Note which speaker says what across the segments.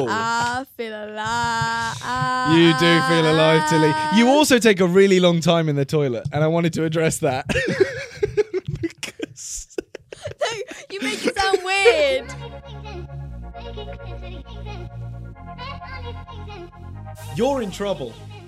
Speaker 1: cool.
Speaker 2: I feel alive.
Speaker 3: You do feel alive, Tilly. You also take a really long time in the toilet, and I wanted to address that. Because
Speaker 2: No, you make it sound weird.
Speaker 3: you're in trouble.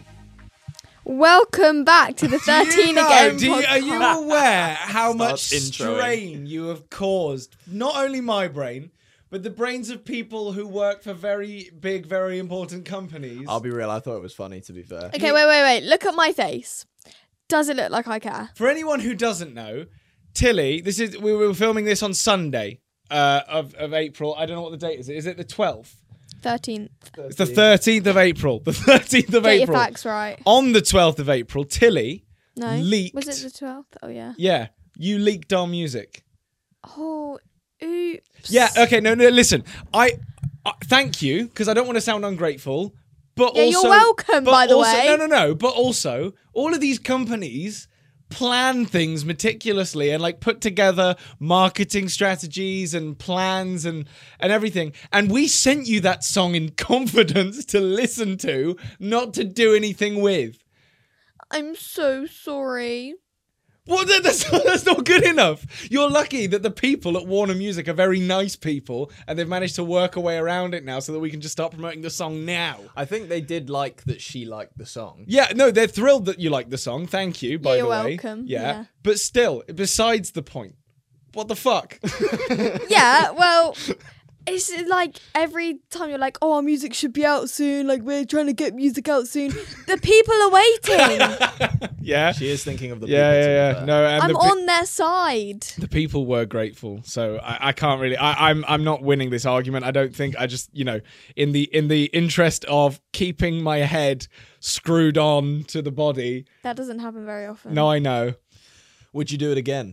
Speaker 2: Welcome back to the 13 Again podcast.
Speaker 3: Are you aware how much
Speaker 1: Starts introing.
Speaker 3: strain you have caused? Not only my brain, but the brains of people who work for very big, very important companies.
Speaker 1: I'll be real, I thought it was funny, to be fair.
Speaker 2: Okay, wait. Look at my face. Does it look like I care?
Speaker 3: For anyone who doesn't know, Tilly, we were filming this on Sunday of April. I don't know what the date is. Is it the 12th?
Speaker 2: 13th.
Speaker 3: It's the 13th of April. The 13th of
Speaker 2: Get
Speaker 3: April.
Speaker 2: your facts right.
Speaker 3: On the 12th of April, Tilly
Speaker 2: No.
Speaker 3: leaked.
Speaker 2: Was it the 12th? Oh, yeah.
Speaker 3: Yeah, you leaked our music.
Speaker 2: Oh, oops.
Speaker 3: Yeah, okay, no, listen. I thank you, because I don't want to sound ungrateful, but
Speaker 2: Yeah,
Speaker 3: also...
Speaker 2: you're welcome,
Speaker 3: but
Speaker 2: by the
Speaker 3: also,
Speaker 2: way.
Speaker 3: No, but also, all of these companies plan things meticulously and like put together marketing strategies and plans and everything. And we sent you that song in confidence to listen to, not to do anything with.
Speaker 2: I'm so sorry.
Speaker 3: Well, that's not good enough. You're lucky that the people at Warner Music are very nice people and they've managed to work a way around it now so that we can just start promoting the song now.
Speaker 1: I think they did like that she liked the song.
Speaker 3: Yeah, no, they're thrilled that you like the song. Thank you, by
Speaker 2: you're
Speaker 3: the way.
Speaker 2: welcome.
Speaker 3: Yeah.
Speaker 2: Yeah.
Speaker 3: But still, besides the point, what the fuck?
Speaker 2: Yeah, well, it's like every time you're like, oh, our music should be out soon. Like, we're trying to get music out soon. The people are waiting.
Speaker 3: Yeah.
Speaker 1: She is thinking of the people.
Speaker 3: Yeah. No, and
Speaker 2: I'm
Speaker 3: the
Speaker 2: on their side.
Speaker 3: the people were grateful, so I can't really. I'm not winning this argument. I don't think. I just in the interest of keeping my head screwed on to the body.
Speaker 2: That doesn't happen very often.
Speaker 3: No, I know.
Speaker 1: Would you do it again?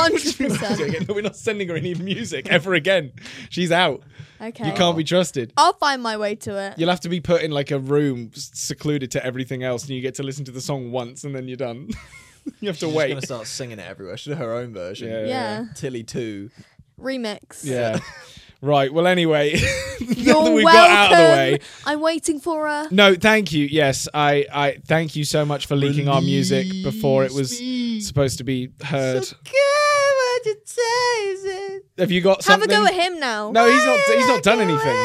Speaker 2: 100%.
Speaker 3: We're not sending her any music ever again. She's out.
Speaker 2: Okay.
Speaker 3: You can't be trusted.
Speaker 2: I'll find my way to it.
Speaker 3: You'll have to be put in like a room secluded to everything else, and you get to listen to the song once, and then you're done. You have to
Speaker 1: She's
Speaker 3: wait.
Speaker 1: going to start singing it everywhere. She'll do her own version.
Speaker 2: Yeah.
Speaker 1: Tilly 2.
Speaker 2: Remix.
Speaker 3: Yeah. Right. Well, anyway, now
Speaker 2: You're
Speaker 3: that we
Speaker 2: welcome.
Speaker 3: got out of the way.
Speaker 2: I'm waiting for her.
Speaker 3: No, thank you. Yes, I thank you so much for leaking our music before it was supposed to be heard. Have you got
Speaker 2: Have
Speaker 3: something?
Speaker 2: a go at him now.
Speaker 3: No, he's not done anything.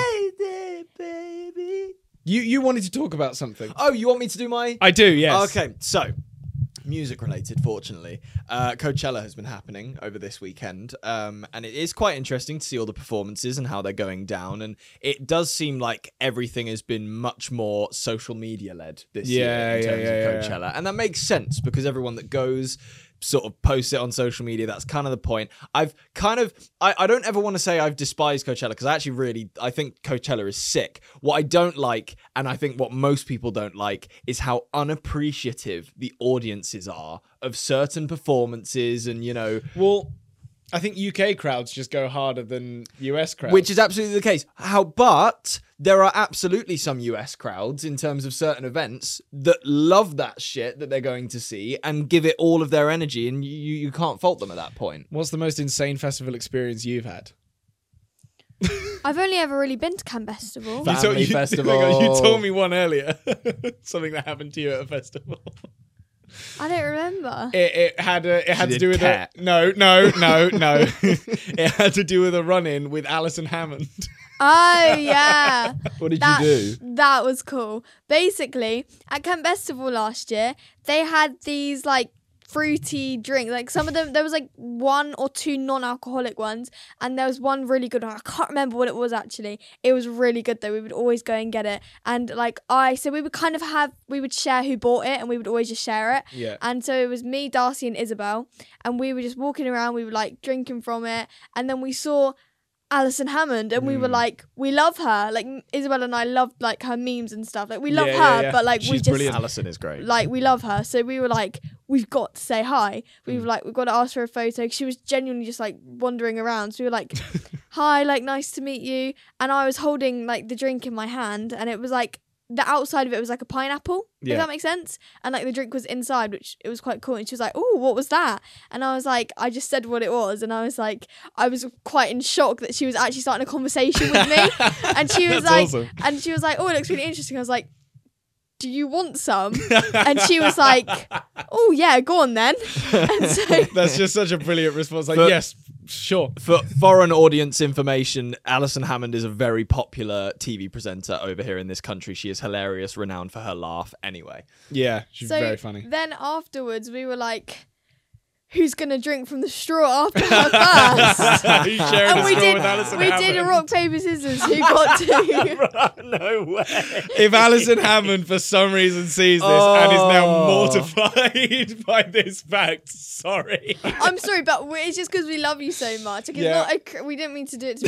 Speaker 3: You wanted to talk about something.
Speaker 1: Oh, you want me to do my...
Speaker 3: I do, yes.
Speaker 1: Okay, so... music related, fortunately. Coachella has been happening over this weekend, and it is quite interesting to see all the performances and how they're going down, and it does seem like everything has been much more social media led this year in terms of Coachella. And that makes sense because everyone that goes sort of posts it on social media. That's kind of the point. I don't ever want to say I've despised Coachella because I think Coachella is sick. What I don't like, and I think what most people don't like, is how unappreciative the audiences are of certain performances and,
Speaker 3: Well, I think UK crowds just go harder than US crowds.
Speaker 1: which is absolutely the case. But there are absolutely some US crowds in terms of certain events that love that shit that they're going to see and give it all of their energy, and you can't fault them at that point.
Speaker 3: What's the most insane festival experience you've had?
Speaker 2: I've only ever really been to Camp Festival.
Speaker 1: Family festival.
Speaker 3: You told me one earlier. Something that happened to you at a festival.
Speaker 2: I don't remember.
Speaker 3: It had to
Speaker 1: did
Speaker 3: do with
Speaker 1: cat.
Speaker 3: no. It had to do with a run-in with Alison Hammond.
Speaker 2: Oh, yeah.
Speaker 1: What did you do?
Speaker 2: That was cool. Basically, at Camp Festival last year, they had these like fruity drinks. Like some of them, there was like 1 or 2 non-alcoholic ones, and there was one really good one. I can't remember what it was actually. It was really good though. We would always go and get it. And so we would share who bought it, and we would always just share it.
Speaker 3: Yeah.
Speaker 2: And so it was me, Darcy, and Isabel, and we were just walking around. We were like drinking from it, and then we saw Alison Hammond, and we were like, we love her. Like Isabel and I loved like her memes and stuff. Like we love her, but like we
Speaker 3: She's
Speaker 2: just
Speaker 3: brilliant.
Speaker 1: Alison is great.
Speaker 2: like we love her. So we were like, we've got to say hi. We were like, we've got to ask for a photo. She was genuinely just like wandering around. So we were like, hi, like nice to meet you. And I was holding like the drink in my hand, and it was like the outside of it was like a pineapple,
Speaker 3: Yeah.
Speaker 2: if that makes sense. And like the drink was inside, which it was quite cool. And she was like, "Oh, what was that?" And I was like, I just said what it was. And I was like, I was quite in shock that she was actually starting a conversation with me. And she was
Speaker 3: That's
Speaker 2: like,
Speaker 3: awesome.
Speaker 2: and she was like, "Oh, it looks really interesting." I was like, "Do you want some?" And she was like, "Oh yeah, go on then." And so
Speaker 3: That's just such a brilliant response. Like,
Speaker 1: But-
Speaker 3: yes, sure.
Speaker 1: For foreign audience information, Alison Hammond is a very popular TV presenter over here in this country. She is hilarious, renowned for her laugh. Anyway,
Speaker 3: Yeah, she's
Speaker 2: so
Speaker 3: very funny.
Speaker 2: then afterwards we were like, who's gonna drink from the straw after her first?
Speaker 3: You sharing
Speaker 2: And
Speaker 3: a
Speaker 2: we
Speaker 3: straw
Speaker 2: did
Speaker 3: with Alison
Speaker 2: we did a
Speaker 3: Hammond?
Speaker 2: rock, paper, scissors who got to.
Speaker 1: no way.
Speaker 3: If Alison Hammond for some reason sees this and is now mortified by this fact, sorry.
Speaker 2: I'm sorry, but it's just because we love you so much. Like, it's
Speaker 3: Yeah.
Speaker 2: not we didn't mean to do it to be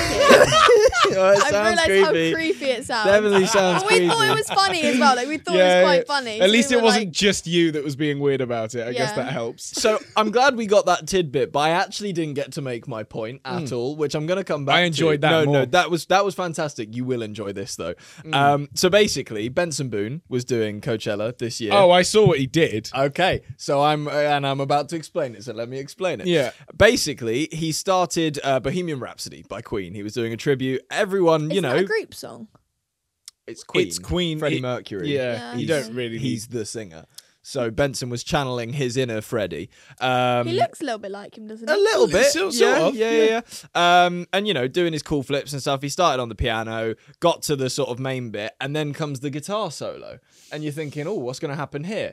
Speaker 2: creepy.
Speaker 1: Oh, it
Speaker 2: I
Speaker 1: sounds
Speaker 2: realised how
Speaker 1: creepy.
Speaker 2: creepy it sounds.
Speaker 1: Definitely sounds
Speaker 2: But we thought
Speaker 1: creepy.
Speaker 2: it was funny as well. Like we thought it was quite funny.
Speaker 3: At
Speaker 2: So
Speaker 3: least
Speaker 2: we
Speaker 3: it
Speaker 2: were
Speaker 3: wasn't
Speaker 2: like,
Speaker 3: just you that was being weird about it. I guess
Speaker 2: Yeah.
Speaker 3: that helps.
Speaker 1: So I'm glad we got that tidbit, but I actually didn't get to make my point at all, which I'm going to come back to.
Speaker 3: I enjoyed that
Speaker 1: No,
Speaker 3: more.
Speaker 1: no, that was fantastic. You will enjoy this though. So basically, Benson Boone was doing Coachella this year.
Speaker 3: Oh, I saw what he did.
Speaker 1: Okay, so I'm about to explain it. So let me explain it.
Speaker 3: Yeah.
Speaker 1: Basically, he started Bohemian Rhapsody by Queen. He was doing a tribute. Everyone,
Speaker 2: Isn't that a group song?
Speaker 1: it's Queen.
Speaker 3: It's Queen.
Speaker 1: Freddie Mercury.
Speaker 3: Yeah,
Speaker 2: Yeah,
Speaker 3: you
Speaker 2: okay.
Speaker 3: don't really.
Speaker 1: He's the singer. So Benson was channeling his inner Freddie.
Speaker 2: He looks a little bit like him, doesn't he?
Speaker 1: A little bit,
Speaker 3: Sort
Speaker 1: yeah,
Speaker 3: of,
Speaker 1: yeah. And doing his cool flips and stuff. He started on the piano, got to the sort of main bit, and then comes the guitar solo. And you're thinking, oh, what's going to happen here?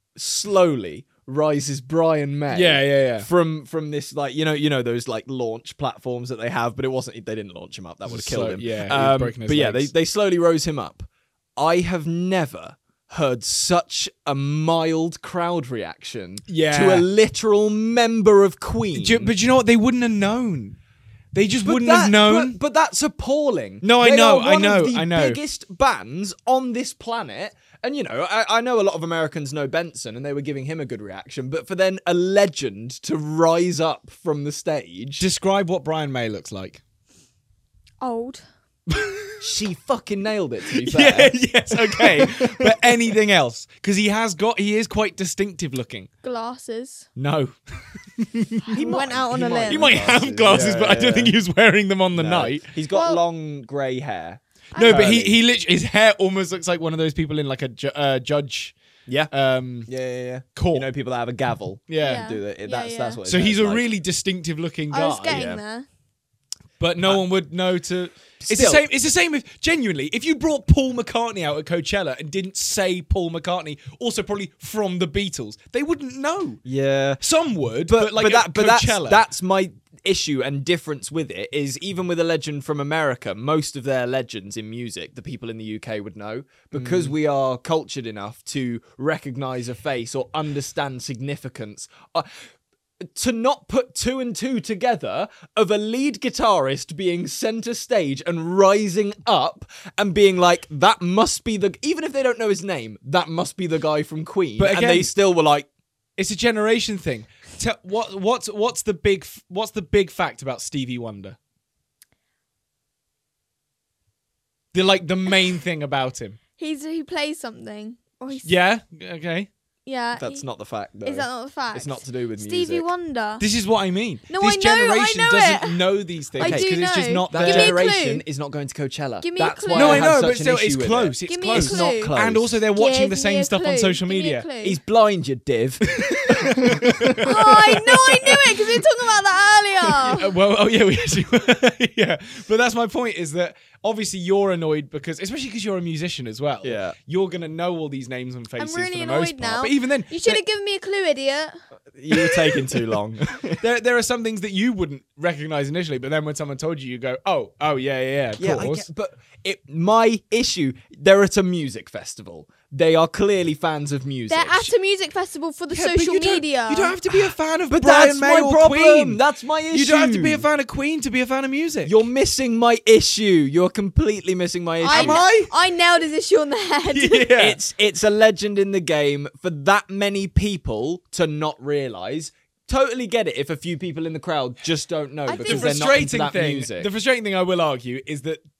Speaker 1: Slowly rises Brian May.
Speaker 3: Yeah.
Speaker 1: From this, like, you know those like launch platforms that they have, but it wasn't. They didn't launch him up. That would have killed him.
Speaker 3: Yeah, he'd have broken his
Speaker 1: but yeah,
Speaker 3: legs.
Speaker 1: they slowly rose him up. I have never heard such a mild crowd reaction
Speaker 3: Yeah.
Speaker 1: to a literal member of Queen.
Speaker 3: But you know what? They wouldn't have known. They just wouldn't have known.
Speaker 1: But that's appalling.
Speaker 3: No, I
Speaker 1: They
Speaker 3: know,
Speaker 1: are
Speaker 3: I
Speaker 1: one
Speaker 3: know,
Speaker 1: of the
Speaker 3: I know.
Speaker 1: biggest bands on this planet. And, I know a lot of Americans know Benson and they were giving him a good reaction. But for then a legend to rise up from the stage.
Speaker 3: Describe what Brian May looks like.
Speaker 2: Old.
Speaker 1: She fucking nailed it, to be fair.
Speaker 3: Yeah, yes, okay. But anything else? Because he is quite distinctive looking.
Speaker 2: Glasses.
Speaker 3: No.
Speaker 2: He went out on a limb.
Speaker 3: He might have glasses, but I don't think he was wearing them on the
Speaker 1: No.
Speaker 3: night.
Speaker 1: He's got
Speaker 2: Well-
Speaker 1: long grey hair.
Speaker 3: No, but
Speaker 1: Curly.
Speaker 3: he literally, his hair almost looks like one of those people in like a judge
Speaker 1: Yeah.
Speaker 3: um
Speaker 1: Yeah.
Speaker 3: court.
Speaker 1: You know, people that have a gavel.
Speaker 3: Yeah.
Speaker 2: Yeah.
Speaker 1: Do that.
Speaker 2: Yeah,
Speaker 1: That's
Speaker 2: yeah.
Speaker 1: what.
Speaker 3: So
Speaker 1: his
Speaker 3: he's
Speaker 1: hair's
Speaker 3: a
Speaker 1: like.
Speaker 3: really distinctive looking guy.
Speaker 2: I was getting
Speaker 1: yeah.
Speaker 2: there.
Speaker 3: But no one would know to. It's the
Speaker 1: Still.
Speaker 3: same. It's the same if genuinely, if you brought Paul McCartney out at Coachella and didn't say Paul McCartney, also probably from the Beatles, they wouldn't know.
Speaker 1: Yeah.
Speaker 3: Some would, but like at Coachella,
Speaker 1: that's my issue and difference with it is even with a legend from America, most of their legends in music, the people in the UK would know because we are cultured enough to recognize a face or understand significance. To not put two and two together of a lead guitarist being center stage and rising up and being like, that must be even if they don't know his name, that must be the guy from Queen.
Speaker 3: But
Speaker 1: and
Speaker 3: again-
Speaker 1: they still were like,
Speaker 3: it's a generation thing. What's the big fact about Stevie Wonder? The main thing about him.
Speaker 2: He plays something. Or he's,
Speaker 3: Yeah. Okay.
Speaker 2: yeah.
Speaker 1: that's not the fact, though.
Speaker 2: Is that not the fact?
Speaker 1: It's not to do with
Speaker 2: Stevie
Speaker 1: music.
Speaker 2: Wonder.
Speaker 3: This is what I mean.
Speaker 2: No,
Speaker 3: this
Speaker 2: I know, I
Speaker 3: generation
Speaker 2: know
Speaker 3: doesn't
Speaker 2: it.
Speaker 3: know these things
Speaker 2: I do
Speaker 3: because it's just
Speaker 2: know.
Speaker 3: not
Speaker 1: That
Speaker 2: Give
Speaker 3: there.
Speaker 2: me a clue.
Speaker 1: generation is not going to Coachella.
Speaker 2: Give me a
Speaker 1: That's
Speaker 2: clue.
Speaker 1: why
Speaker 3: No,
Speaker 1: I
Speaker 3: I
Speaker 1: have
Speaker 3: know,
Speaker 1: such
Speaker 3: but
Speaker 1: an
Speaker 3: still,
Speaker 1: issue
Speaker 3: it's
Speaker 1: with
Speaker 3: close.
Speaker 1: it.
Speaker 3: It's
Speaker 2: Give me a
Speaker 3: close.
Speaker 1: It's not
Speaker 2: clue.
Speaker 1: close.
Speaker 3: And also, they're watching
Speaker 2: Give
Speaker 3: the
Speaker 2: me
Speaker 3: same
Speaker 2: a
Speaker 3: stuff on
Speaker 2: clue.
Speaker 3: social
Speaker 2: Give me a
Speaker 3: media.
Speaker 2: clue.
Speaker 1: He's blind, you div.
Speaker 2: Oh, I knew it because we were talking about that earlier.
Speaker 3: Oh yeah, we actually yeah. But that's my point is that obviously you're annoyed especially because you're a musician as well.
Speaker 1: Yeah.
Speaker 3: You're gonna know all these names and faces
Speaker 2: I'm really
Speaker 3: for the most
Speaker 2: annoyed
Speaker 3: part.
Speaker 2: now.
Speaker 3: But even then,
Speaker 2: You should have given me a clue, idiot.
Speaker 1: You were taking too long.
Speaker 3: there are some things that you wouldn't recognize initially, but then when someone told you go, oh yeah, of
Speaker 1: Yeah, I
Speaker 3: course.
Speaker 1: get, but my issue, they're at a music festival. They are clearly fans of music.
Speaker 2: They're at a music festival for the
Speaker 3: Yeah, but
Speaker 2: social
Speaker 3: you don't-
Speaker 2: media.
Speaker 3: You don't have to be a fan of
Speaker 1: But
Speaker 3: Brian
Speaker 1: that's
Speaker 3: May
Speaker 1: my
Speaker 3: or
Speaker 1: problem.
Speaker 3: Queen.
Speaker 1: That's my issue.
Speaker 3: You don't have to be a fan of Queen to be a fan of music.
Speaker 1: You're missing my issue. You're completely missing my issue.
Speaker 2: I nailed his issue on the head.
Speaker 3: yeah.
Speaker 1: It's a legend in the game for that many people to not realise. Totally get it if a few people in the crowd just don't know
Speaker 2: think
Speaker 1: because
Speaker 3: the
Speaker 1: they're not into
Speaker 3: frustrating
Speaker 1: that
Speaker 3: thing.
Speaker 1: music.
Speaker 3: The frustrating thing I will argue is that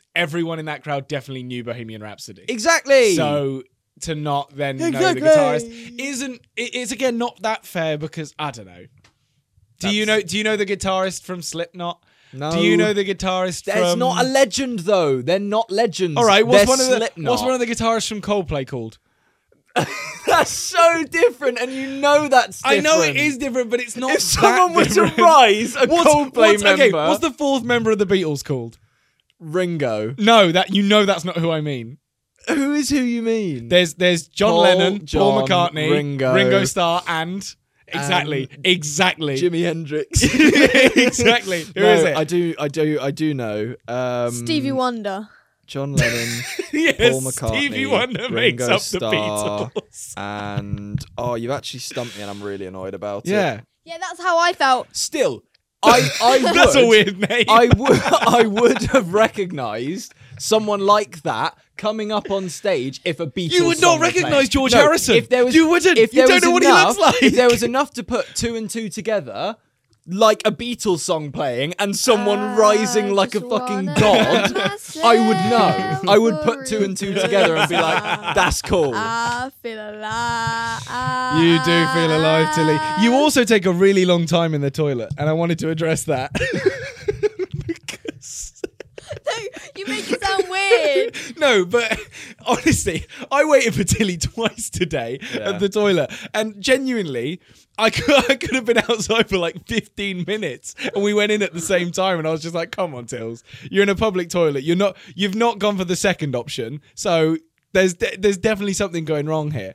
Speaker 3: everyone in that crowd definitely knew Bohemian Rhapsody.
Speaker 1: Exactly.
Speaker 3: So to not then know the
Speaker 1: Exactly.
Speaker 3: guitarist it's again not that fair because I don't know. Do you know the guitarist from Slipknot?
Speaker 1: No.
Speaker 3: Do you know the guitarist
Speaker 1: There's
Speaker 3: from
Speaker 1: not a legend though. They're not legends.
Speaker 3: All right,
Speaker 1: They're
Speaker 3: what's
Speaker 1: Slipknot.
Speaker 3: one of the guitarists from Coldplay called?
Speaker 1: That's so different, and you know that's different.
Speaker 3: I know it is different, but it's not.
Speaker 1: If someone were to
Speaker 3: different.
Speaker 1: rise, a Coldplay member.
Speaker 3: Okay, what's the fourth member of the Beatles called?
Speaker 1: Ringo.
Speaker 3: No, that's not who I mean.
Speaker 1: Who is who you mean?
Speaker 3: There's John
Speaker 1: Paul,
Speaker 3: Lennon, Paul
Speaker 1: John,
Speaker 3: McCartney,
Speaker 1: Ringo
Speaker 3: Starr, and exactly.
Speaker 1: Jimi Hendrix.
Speaker 3: Exactly. Who is it?
Speaker 1: I do know.
Speaker 2: Stevie Wonder.
Speaker 1: John Lennon,
Speaker 3: Yes,
Speaker 1: Paul McCartney,
Speaker 3: Stevie Wonder
Speaker 1: Ringo
Speaker 3: makes up
Speaker 1: Starr,
Speaker 3: the Beatles.
Speaker 1: and you've actually stumped me, and I'm really annoyed about it.
Speaker 3: Yeah,
Speaker 2: Yeah, that's how I felt.
Speaker 1: Still, I would.
Speaker 3: that's a weird name.
Speaker 1: I would have recognised someone like that coming up on stage if a Beatles
Speaker 3: You would
Speaker 1: song
Speaker 3: not
Speaker 1: were playing.
Speaker 3: recognise George
Speaker 1: No,
Speaker 3: Harrison.
Speaker 1: If there was,
Speaker 3: You wouldn't.
Speaker 1: If
Speaker 3: You
Speaker 1: there
Speaker 3: don't
Speaker 1: was
Speaker 3: know what he
Speaker 1: enough,
Speaker 3: looks like.
Speaker 1: If there was enough to put 2 and 2 together, like a Beatles song playing and someone rising like a
Speaker 2: just
Speaker 1: fucking
Speaker 2: wanna
Speaker 1: god,
Speaker 2: myself
Speaker 1: I would know. I would put 2 and 2 together and be like, that's cool.
Speaker 2: I feel alive.
Speaker 3: You do feel alive, Tilly. You also take a really long time in the toilet, and I wanted to address that. Because
Speaker 2: No, you make it sound weird.
Speaker 3: no, but honestly, I waited for Tilly twice today
Speaker 1: Yeah.
Speaker 3: at the toilet, and genuinely, I could have been outside for like 15 minutes, and we went in at the same time, and I was just like, "Come on, Tills, you're in a public toilet. You've not gone for the second option, so there's definitely something going wrong here."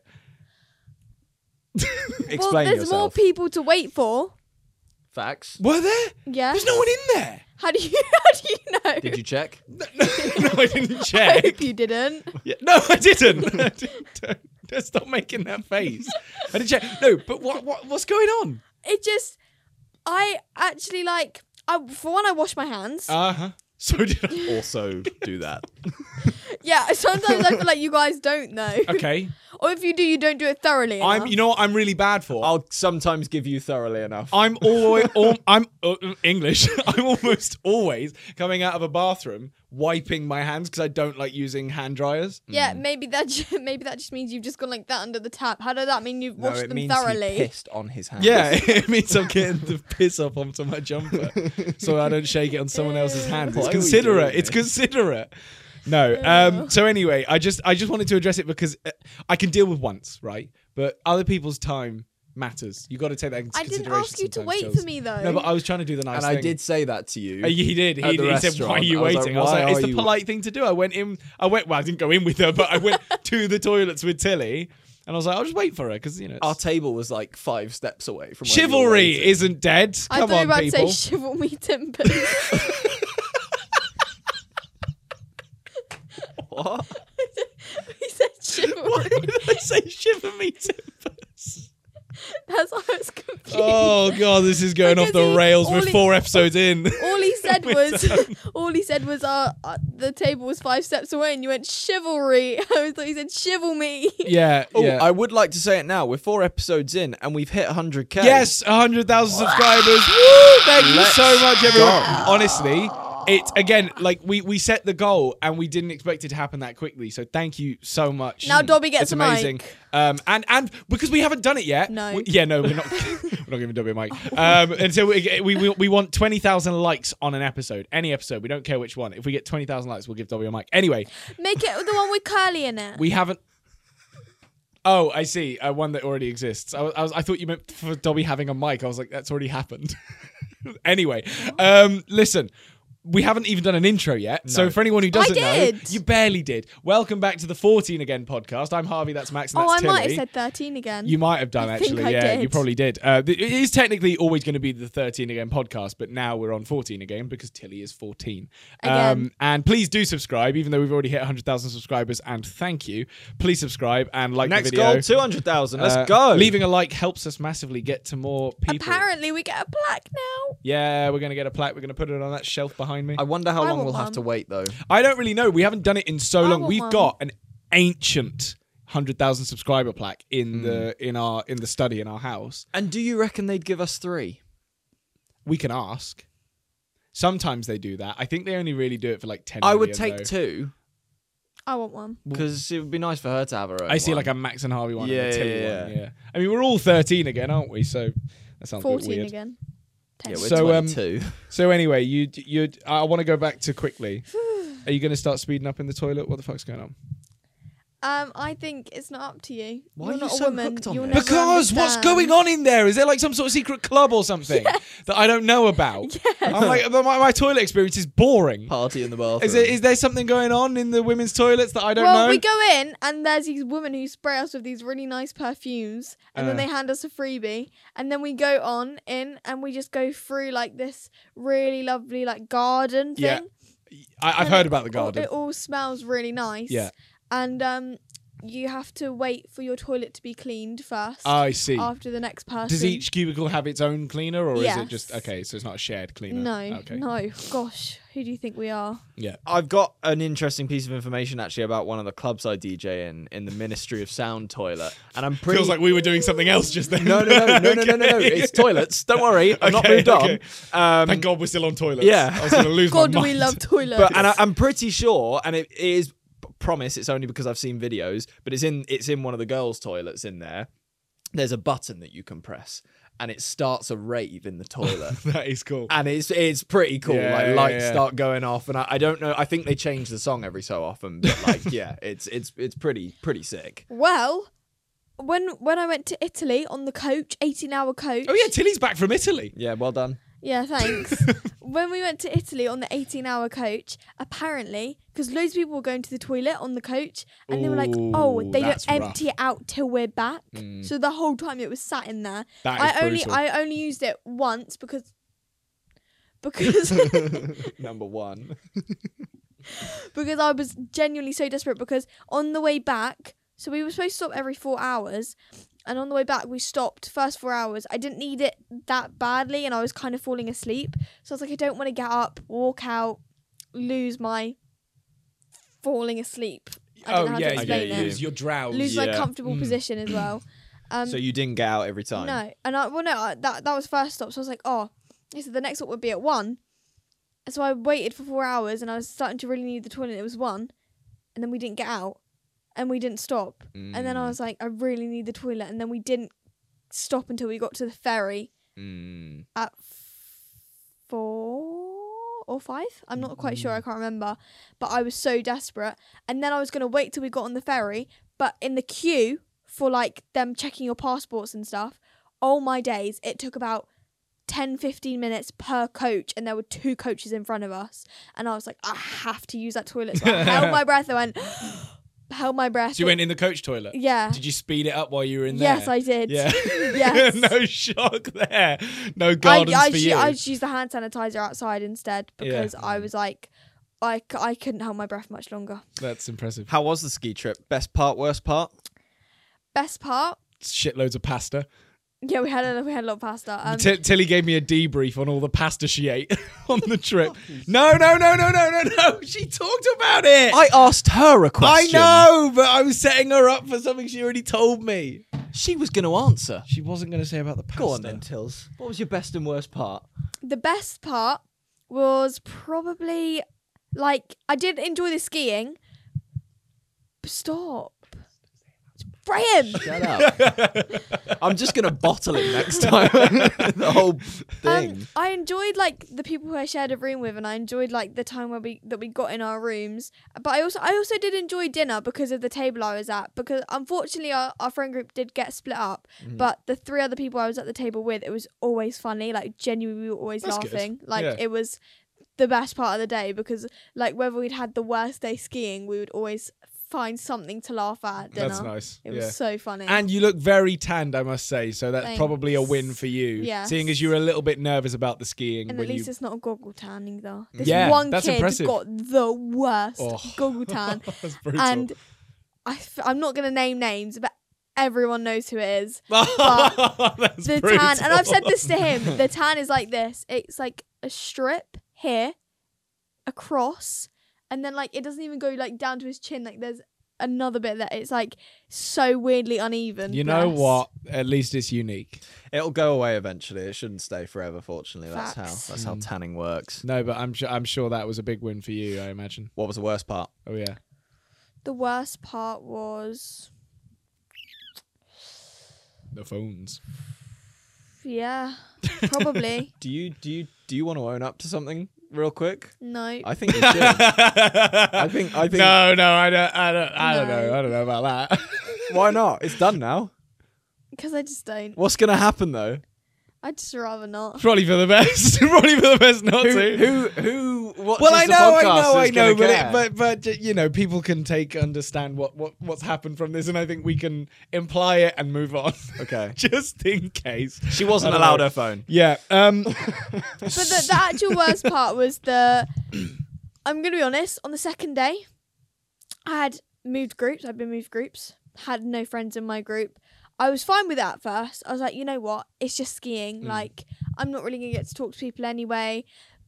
Speaker 1: Explain
Speaker 2: Well, there's
Speaker 1: yourself.
Speaker 2: more people to wait for.
Speaker 1: Facts.
Speaker 3: Were there?
Speaker 2: Yeah.
Speaker 3: There's no one in there.
Speaker 2: How do you know?
Speaker 1: Did you check?
Speaker 3: No, I didn't
Speaker 2: I
Speaker 3: check.
Speaker 2: hope you didn't.
Speaker 3: Yeah. No, I didn't. Don't stop making that face. I didn't check. No, but what's going on?
Speaker 2: It just, I actually for one, I wash my hands.
Speaker 3: Uh-huh. So did I.
Speaker 1: Also do that.
Speaker 2: Yeah, sometimes I feel like you guys don't know.
Speaker 3: Okay.
Speaker 2: Or if you do, you don't do it thoroughly enough.
Speaker 3: You know what I'm really bad for?
Speaker 1: I'll sometimes give you thoroughly enough.
Speaker 3: I'm always English. I'm almost always coming out of a bathroom wiping my hands because I don't like using hand dryers.
Speaker 2: Yeah, maybe that just means you've just gone like that under the tap. How does that mean you've
Speaker 1: No,
Speaker 2: washed
Speaker 1: it
Speaker 2: them
Speaker 1: means
Speaker 2: thoroughly?
Speaker 1: he pissed on his hands.
Speaker 3: Yeah, it means I'm getting the piss up onto my jumper so I don't shake it on someone else's hands. It's
Speaker 1: Why are we
Speaker 3: considerate.
Speaker 1: doing
Speaker 3: it's
Speaker 1: this?
Speaker 3: considerate. No. So anyway, I just wanted to address it because I can deal with once, right? But other people's time matters. You got to take that into
Speaker 2: I
Speaker 3: consideration.
Speaker 2: didn't ask you to
Speaker 3: sometimes,
Speaker 2: wait
Speaker 3: Jules.
Speaker 2: for me though.
Speaker 3: No, but I was trying to do the nice
Speaker 1: And
Speaker 3: thing.
Speaker 1: I did say that to you.
Speaker 3: He did.
Speaker 1: At the
Speaker 3: He said, "Why are you
Speaker 1: restaurant. I was
Speaker 3: waiting?"
Speaker 1: like,
Speaker 3: I was
Speaker 1: "Why
Speaker 3: like, "It's
Speaker 1: are
Speaker 3: the
Speaker 1: you-"
Speaker 3: polite thing to do." Well, I didn't go in with her, but I went to the toilets with Tilly, and I was like, "I'll just wait for her," because
Speaker 1: Our table was like 5 steps away from where you were
Speaker 3: chivalry
Speaker 1: waiting.
Speaker 3: isn't dead.
Speaker 2: I
Speaker 3: Come
Speaker 2: thought you
Speaker 3: on,
Speaker 2: were about
Speaker 3: people.
Speaker 2: to say shivel me timbers.
Speaker 1: What?
Speaker 2: He said chivalry.
Speaker 3: Why did I say shiver me timbers?
Speaker 2: That's why I was confused.
Speaker 3: Oh god, this is going off
Speaker 2: Because
Speaker 3: the rails. We're
Speaker 2: all he-
Speaker 3: 4 episodes in.
Speaker 2: All he said
Speaker 3: We're
Speaker 2: was,
Speaker 3: done.
Speaker 2: the table was 5 steps away, and you went chivalry. I thought you said shivel me.
Speaker 3: Yeah,
Speaker 1: Oh,
Speaker 3: yeah.
Speaker 1: I would like to say it now. We're 4 episodes in and we've hit 100k.
Speaker 3: Yes, 100,000 subscribers. Woo! Thank you
Speaker 1: Let's
Speaker 3: so much, everyone.
Speaker 1: go.
Speaker 3: Honestly, it again, like we set the goal and we didn't expect it to happen that quickly. So thank you so much.
Speaker 2: Now Dobby gets
Speaker 3: It's
Speaker 2: a
Speaker 3: amazing.
Speaker 2: mic.
Speaker 3: And because we haven't done it yet.
Speaker 2: No.
Speaker 3: We're not. We're not giving Dobby a mic. Until we want 20,000 likes on an episode, any episode. We don't care which one. If we get 20,000 likes, we'll give Dobby a mic. Anyway,
Speaker 2: Make it the one with curly in it.
Speaker 3: we haven't. Oh, I see. One that already exists. I thought you meant for Dobby having a mic. I was like, that's already happened. Anyway, listen. We haven't even done an intro yet. So for anyone who doesn't know,
Speaker 2: did.
Speaker 3: you barely did. Welcome back to the 14 Again podcast. I'm Harvey, that's Max, and
Speaker 2: Oh,
Speaker 3: that's
Speaker 2: I
Speaker 3: Tilly.
Speaker 2: might have said 13 again.
Speaker 3: You might have done,
Speaker 2: I think
Speaker 3: actually.
Speaker 2: I
Speaker 3: Yeah,
Speaker 2: did.
Speaker 3: you probably did. It is technically always going to be the 13 Again podcast, but now we're on 14 again because Tilly is 14.
Speaker 2: Again.
Speaker 3: And please do subscribe, even though we've already hit 100,000 subscribers, and thank you. Please subscribe and like
Speaker 1: Next
Speaker 3: the video.
Speaker 1: goal, 200,000. Let's go.
Speaker 3: Leaving a like helps us massively get to more people.
Speaker 2: Apparently, we get a plaque now.
Speaker 3: Yeah, we're going to get a plaque. We're going to put it on that shelf behind me.
Speaker 1: I wonder how
Speaker 2: I
Speaker 1: long
Speaker 2: want
Speaker 1: we'll have
Speaker 2: one.
Speaker 1: to wait though.
Speaker 3: I don't really know. We haven't done it in so long.
Speaker 2: want
Speaker 3: We've
Speaker 2: one.
Speaker 3: got an ancient 100,000 subscriber plaque in the study in our house.
Speaker 1: And do you reckon they'd give us 3?
Speaker 3: We can ask. Sometimes they do that. I think they only really do it for like 10
Speaker 1: I would
Speaker 3: million,
Speaker 1: take
Speaker 3: though.
Speaker 1: 2
Speaker 2: I want one.
Speaker 1: because it would be nice for her to have her own.
Speaker 3: I see
Speaker 1: one.
Speaker 3: like a Max and Harvey one
Speaker 1: Yeah,
Speaker 3: and a Tilly
Speaker 1: yeah,
Speaker 3: one. Yeah. I mean, we're all 13 again, aren't we? So that sounds a bit
Speaker 2: 14
Speaker 3: weird.
Speaker 2: again.
Speaker 1: Yeah,
Speaker 2: 10.
Speaker 1: we're
Speaker 3: So,
Speaker 1: 22.
Speaker 3: So anyway, I want to go back to quickly. Are you going to start speeding up in the toilet? What the fuck's going on?
Speaker 2: I think it's not up to you.
Speaker 1: Why
Speaker 2: You're
Speaker 1: are
Speaker 2: not
Speaker 1: you
Speaker 2: a
Speaker 1: so
Speaker 2: woman.
Speaker 1: hooked on
Speaker 2: You'll
Speaker 1: this?
Speaker 2: never
Speaker 3: Because what's
Speaker 2: understand.
Speaker 3: going on in there? Is there like some sort of secret club or something that I don't know about? I'm like, my toilet experience is boring.
Speaker 1: Party in the bathroom.
Speaker 3: Is there something going on in the women's toilets that I don't
Speaker 2: Well,
Speaker 3: know?
Speaker 2: we go in and there's these women who spray us with these really nice perfumes, and then they hand us a freebie, and then we go on in and we just go through like this really lovely like garden thing.
Speaker 3: Yeah. I've
Speaker 2: And
Speaker 3: heard about the garden.
Speaker 2: It all smells really nice.
Speaker 3: Yeah.
Speaker 2: And you have to wait for your toilet to be cleaned first.
Speaker 3: I see.
Speaker 2: After the next person.
Speaker 3: Does each cubicle have its own cleaner, or is it
Speaker 2: Yes.
Speaker 3: just okay? So it's not a shared cleaner.
Speaker 2: No,
Speaker 3: Okay.
Speaker 2: no. Gosh, who do you think we are?
Speaker 3: Yeah.
Speaker 1: I've got an interesting piece of information actually about one of the clubs I DJ in the Ministry of Sound toilet, and I'm pretty.
Speaker 3: Feels like we were doing something else just then.
Speaker 1: no. It's toilets. Don't worry, I've not moved
Speaker 3: okay.
Speaker 1: on.
Speaker 3: Thank God we're still on toilets.
Speaker 1: Yeah.
Speaker 3: I was going to lose
Speaker 2: God,
Speaker 3: my
Speaker 2: we
Speaker 3: mind.
Speaker 2: love toilets.
Speaker 1: But I'm pretty sure, and it is promise. It's only because I've seen videos, but it's in one of the girls' toilets in there. There's a button that you can press, and it starts a rave in the toilet.
Speaker 3: That is cool.
Speaker 1: And it's pretty cool.
Speaker 3: Yeah,
Speaker 1: like
Speaker 3: yeah,
Speaker 1: lights
Speaker 3: yeah.
Speaker 1: start going off, and I don't know. I think they change the song every so often, but like yeah, it's pretty sick.
Speaker 2: Well, when I went to Italy on the coach, 18-hour coach.
Speaker 3: Oh yeah, Tilly's back from Italy.
Speaker 1: Yeah, well done.
Speaker 2: Yeah, thanks. When we went to Italy on the 18-hour coach, apparently, because loads of people were going to the toilet on the coach, and they were like, "Oh,
Speaker 3: Ooh,
Speaker 2: they don't
Speaker 3: that's
Speaker 2: empty
Speaker 3: rough.
Speaker 2: it out till we're back." So the whole time it was sat in there.
Speaker 3: That is brutal.
Speaker 2: I only used it once because
Speaker 1: Number one.
Speaker 2: because I was genuinely so desperate, because on the way back, so we were supposed to stop every 4 hours, and on the way back we stopped first 4 hours. I didn't need it that badly, and I was kind of falling asleep, so I was like, I don't want to get up, walk out, lose my falling asleep. I don't know how to explain
Speaker 1: yeah.
Speaker 2: it.
Speaker 3: lose your drowse.
Speaker 2: Lose my
Speaker 1: Yeah.
Speaker 2: comfortable position as well.
Speaker 1: So you didn't get out every time.
Speaker 2: No, and that was first stop, so I was like, oh, so the next stop would be at 1. So I waited for 4 hours, and I was starting to really need the toilet. It was 1, and then we didn't get out, and we didn't stop, and then I was like, I really need the toilet, and then we didn't stop until we got to the ferry at 4 or 5. I'm not quite sure. I can't remember, but I was so desperate, and then I was gonna wait till we got on the ferry, but in the queue for like them checking your passports and stuff, oh my days, it took about 10-15 minutes per coach, and there were 2 coaches in front of us, and I was like, I have to use that toilet. So I held my breath. I went, held my breath.
Speaker 3: So you went in the coach toilet.
Speaker 2: Yeah.
Speaker 3: Did you speed it up while you were in there?
Speaker 2: Yes, I did.
Speaker 3: Yeah.
Speaker 2: Yes.
Speaker 3: No shock there. No gardens for you.
Speaker 2: I just used the hand sanitizer outside instead, because
Speaker 3: Yeah.
Speaker 2: I was like, I couldn't hold my breath much longer.
Speaker 3: That's impressive.
Speaker 1: How was the ski trip? Best part, worst part?
Speaker 2: Best part,
Speaker 3: Shitloads of pasta.
Speaker 2: yeah, we had a lot of pasta.
Speaker 3: Tilly gave me a debrief on all the pasta she ate on the trip. No. She talked about it.
Speaker 1: I asked her a question.
Speaker 3: I know, but I was setting her up for something she already told me.
Speaker 1: She was going to answer.
Speaker 3: She wasn't going to say about the pasta.
Speaker 1: Go on then, Tills. What was your best and worst part?
Speaker 2: The best part was probably, like, I did enjoy the skiing. Stop. Graham!
Speaker 1: Shut up. I'm just going to bottle it next time. The whole thing.
Speaker 2: I enjoyed like the people who I shared a room with, and I enjoyed like the time where we got in our rooms. But I also did enjoy dinner because of the table I was at, because unfortunately our friend group did get split up. But the 3 other people I was at the table with, it was always funny. Like genuinely, we were always
Speaker 3: That's good.
Speaker 2: laughing. Like
Speaker 3: Yeah.
Speaker 2: it was the best part of the day, because like whether we'd had the worst day skiing, we would always find something to laugh at dinner.
Speaker 3: That's nice.
Speaker 2: It
Speaker 3: Yeah.
Speaker 2: was so funny.
Speaker 3: And you look very tanned, I must say. So that's
Speaker 2: Thanks.
Speaker 3: probably a win for you.
Speaker 2: Yes.
Speaker 3: Seeing as you were a little bit nervous about the skiing.
Speaker 2: And
Speaker 3: when
Speaker 2: at least
Speaker 3: you...
Speaker 2: it's not a goggle tan either. This
Speaker 3: Yeah,
Speaker 2: one
Speaker 3: that's
Speaker 2: kid
Speaker 3: impressive.
Speaker 2: got the worst
Speaker 3: Oh.
Speaker 2: goggle tan.
Speaker 3: That's brutal.
Speaker 2: And I'm not going to name names, but everyone knows who it is.
Speaker 3: That's
Speaker 2: The
Speaker 3: brutal.
Speaker 2: tan, and I've said this to him, the tan is like this. It's like a strip here, across, and then like it doesn't even go like down to his chin. Like there's another bit that it's like so weirdly uneven.
Speaker 3: You know
Speaker 2: bless.
Speaker 3: what? At least it's unique.
Speaker 1: It'll go away eventually. It shouldn't stay forever. Fortunately,
Speaker 2: Facts.
Speaker 1: that's how tanning works.
Speaker 3: No, but I'm sure that was a big win for you. I imagine.
Speaker 1: What was the worst part?
Speaker 3: Oh yeah.
Speaker 2: The worst part was,
Speaker 3: The phones.
Speaker 2: yeah, probably.
Speaker 1: Do you want to own up to something real quick?
Speaker 2: No.
Speaker 1: I think you should. I think.
Speaker 3: No, I don't
Speaker 2: No.
Speaker 3: know about that.
Speaker 1: Why not? It's done now.
Speaker 2: Because I just don't.
Speaker 1: What's gonna happen though?
Speaker 2: I'd just rather not.
Speaker 3: Probably for the best. Probably for the best not to.
Speaker 1: Who watches
Speaker 3: Well, I
Speaker 1: the
Speaker 3: know,
Speaker 1: podcast
Speaker 3: I
Speaker 1: is
Speaker 3: know,
Speaker 1: gonna care?
Speaker 3: but you know, people can understand what's happened from this, and I think we can imply it and move on.
Speaker 1: Okay.
Speaker 3: Just in case.
Speaker 1: She wasn't
Speaker 3: I don't
Speaker 1: allowed
Speaker 3: know.
Speaker 1: her phone.
Speaker 3: Yeah.
Speaker 2: But the actual worst part was I'm going to be honest, on the second day, I had moved groups. I'd been moved groups. Had no friends in my group. I was fine with that at first. I was like, you know what? It's just skiing. Like, I'm not really going to get to talk to people anyway.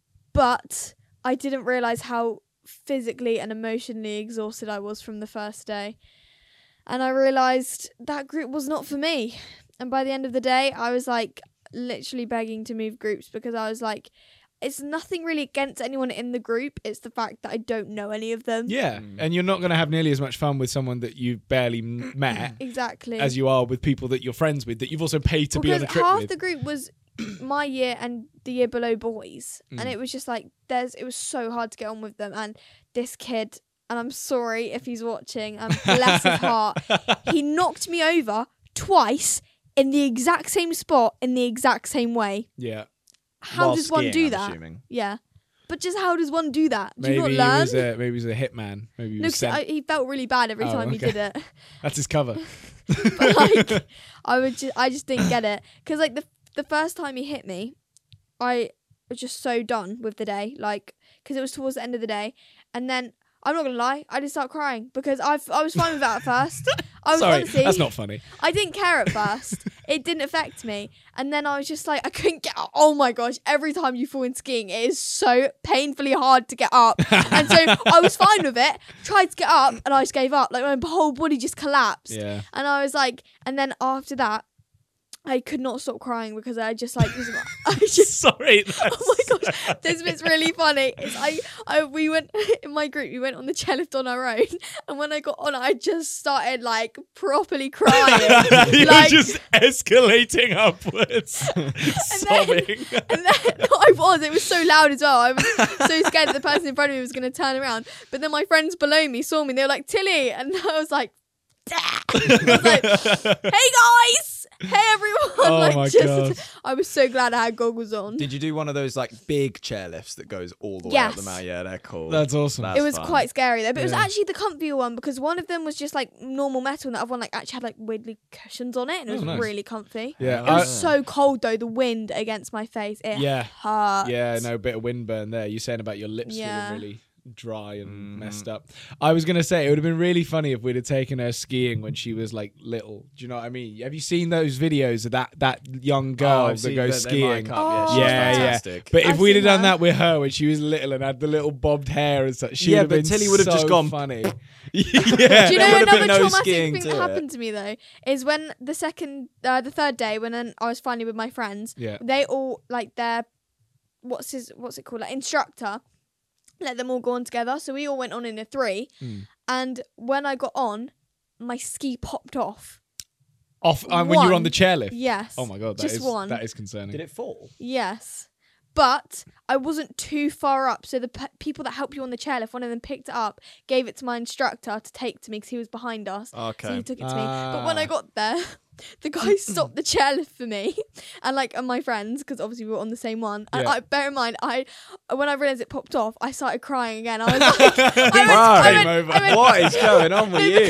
Speaker 2: But I didn't realise how physically and emotionally exhausted I was from the first day. And I realised that group was not for me. And by the end of the day, I was like literally begging to move groups because I was like, it's nothing really against anyone in the group. It's the fact that I don't know any of them.
Speaker 3: Yeah, and you're not going to have nearly as much fun with someone that you've barely met
Speaker 2: Exactly.
Speaker 3: as you are with people that you're friends with that you've also paid to be on a trip
Speaker 2: half
Speaker 3: with.
Speaker 2: the group was my year and the year below boys, and it was just like it was so hard to get on with them. And this kid, and I'm sorry if he's watching, and bless his heart, he knocked me over twice in the exact same spot in the exact same way.
Speaker 3: Yeah.
Speaker 2: How
Speaker 1: While
Speaker 2: does one
Speaker 1: skiing,
Speaker 2: do
Speaker 1: I'm
Speaker 2: that?
Speaker 1: assuming.
Speaker 2: Yeah, but just how does one do that? Do
Speaker 3: Maybe
Speaker 2: you not
Speaker 3: he
Speaker 2: learn?
Speaker 3: was maybe he was a hitman. Maybe he
Speaker 2: No,
Speaker 3: was
Speaker 2: 'cause
Speaker 3: sent.
Speaker 2: he felt really bad every
Speaker 3: Oh,
Speaker 2: time he
Speaker 3: okay.
Speaker 2: did it.
Speaker 3: That's his cover.
Speaker 2: But like, I just didn't get it because like the first time he hit me, I was just so done with the day, like because it was towards the end of the day, and then I'm not gonna lie, I did start crying because I was fine with that at first. I was
Speaker 3: Sorry,
Speaker 2: honestly,
Speaker 3: that's not funny.
Speaker 2: I didn't care at first. It didn't affect me, and then I was just like, I couldn't get up. Oh my gosh! Every time you fall in skiing, it is so painfully hard to get up, and so I was fine with it. Tried to get up, and I just gave up. Like my whole body just collapsed.
Speaker 3: Yeah.
Speaker 2: And I was like, and then after that, I could not stop crying because I just like, I just,
Speaker 3: Sorry.
Speaker 2: oh my gosh, this bit's really funny. It's we went in my group, we went on the chairlift on our own, and when I got on, I just started like properly crying.
Speaker 3: You
Speaker 2: like,
Speaker 3: were just escalating upwards, sobbing.
Speaker 2: and then it was so loud as well. I was so scared that the person in front of me was going to turn around. But then my friends below me saw me, and they were like, Tilly, and I was like, I was like, hey guys, hey everyone.
Speaker 3: Oh
Speaker 2: like,
Speaker 3: my
Speaker 2: just,
Speaker 3: God.
Speaker 2: I was so glad I had goggles on.
Speaker 1: Did you do one of those like big chairlifts that goes all the way up the
Speaker 2: Yes.
Speaker 1: mountain? Yeah, they're cool.
Speaker 3: That's awesome.
Speaker 1: That's
Speaker 2: It was
Speaker 1: fun.
Speaker 2: quite scary though, but it was
Speaker 3: Yeah.
Speaker 2: actually the comfier one because one of them was just like normal metal, and the other one like actually had like weirdly cushions on it, and it
Speaker 3: Oh,
Speaker 2: was
Speaker 3: nice.
Speaker 2: really comfy.
Speaker 3: Yeah.
Speaker 2: It was so cold though, the wind against my face. It
Speaker 3: Yeah.
Speaker 2: hurt.
Speaker 3: Yeah, no, bit of windburn there. You're saying about your lips
Speaker 2: Yeah.
Speaker 3: feeling really dry and messed up. I was gonna say it would have been really funny if we'd have taken her skiing when she was like little. Do you know what I mean? Have you seen those videos of that young girl
Speaker 1: I've
Speaker 3: that
Speaker 1: seen
Speaker 3: goes
Speaker 1: they mic
Speaker 3: skiing?
Speaker 1: up.
Speaker 2: Oh.
Speaker 1: she's
Speaker 3: Yeah, yeah.
Speaker 1: fantastic.
Speaker 3: But if
Speaker 2: I've
Speaker 3: we'd have
Speaker 2: seen
Speaker 3: done
Speaker 2: that.
Speaker 3: that with her when she was little and had the little bobbed hair and such, she
Speaker 1: Yeah,
Speaker 3: would have
Speaker 1: but
Speaker 3: been
Speaker 1: Tilly would have just
Speaker 3: so
Speaker 1: gone-
Speaker 3: funny.
Speaker 2: Do you
Speaker 1: There
Speaker 2: know
Speaker 1: would have been
Speaker 2: another
Speaker 1: no
Speaker 2: traumatic
Speaker 1: skiing
Speaker 2: thing
Speaker 1: to
Speaker 2: that
Speaker 1: it.
Speaker 2: happened to me though is when the third day when then I was finally with my friends.
Speaker 3: Yeah.
Speaker 2: They all like their what's it called, like instructor, let them all go on together. So we all went on in a 3, and when I got on, my ski popped off.
Speaker 3: Off when you were on
Speaker 2: One.
Speaker 3: the chairlift.
Speaker 2: Yes.
Speaker 3: Oh my god,
Speaker 2: Just one.
Speaker 3: that is concerning.
Speaker 1: Did it fall?
Speaker 2: Yes. But I wasn't too far up, so the people that help you on the chairlift, one of them picked it up, gave it to my instructor to take to me because he was behind us. So
Speaker 1: Okay.
Speaker 2: he took it to me. But when I
Speaker 3: Ah.
Speaker 2: got there, the guy stopped the chairlift for me and my friends, because obviously we were on the same one. And
Speaker 3: Yeah.
Speaker 2: bear in mind, when I realised it popped off, I started crying again. I was like,
Speaker 3: Game over.
Speaker 1: What is going on with you?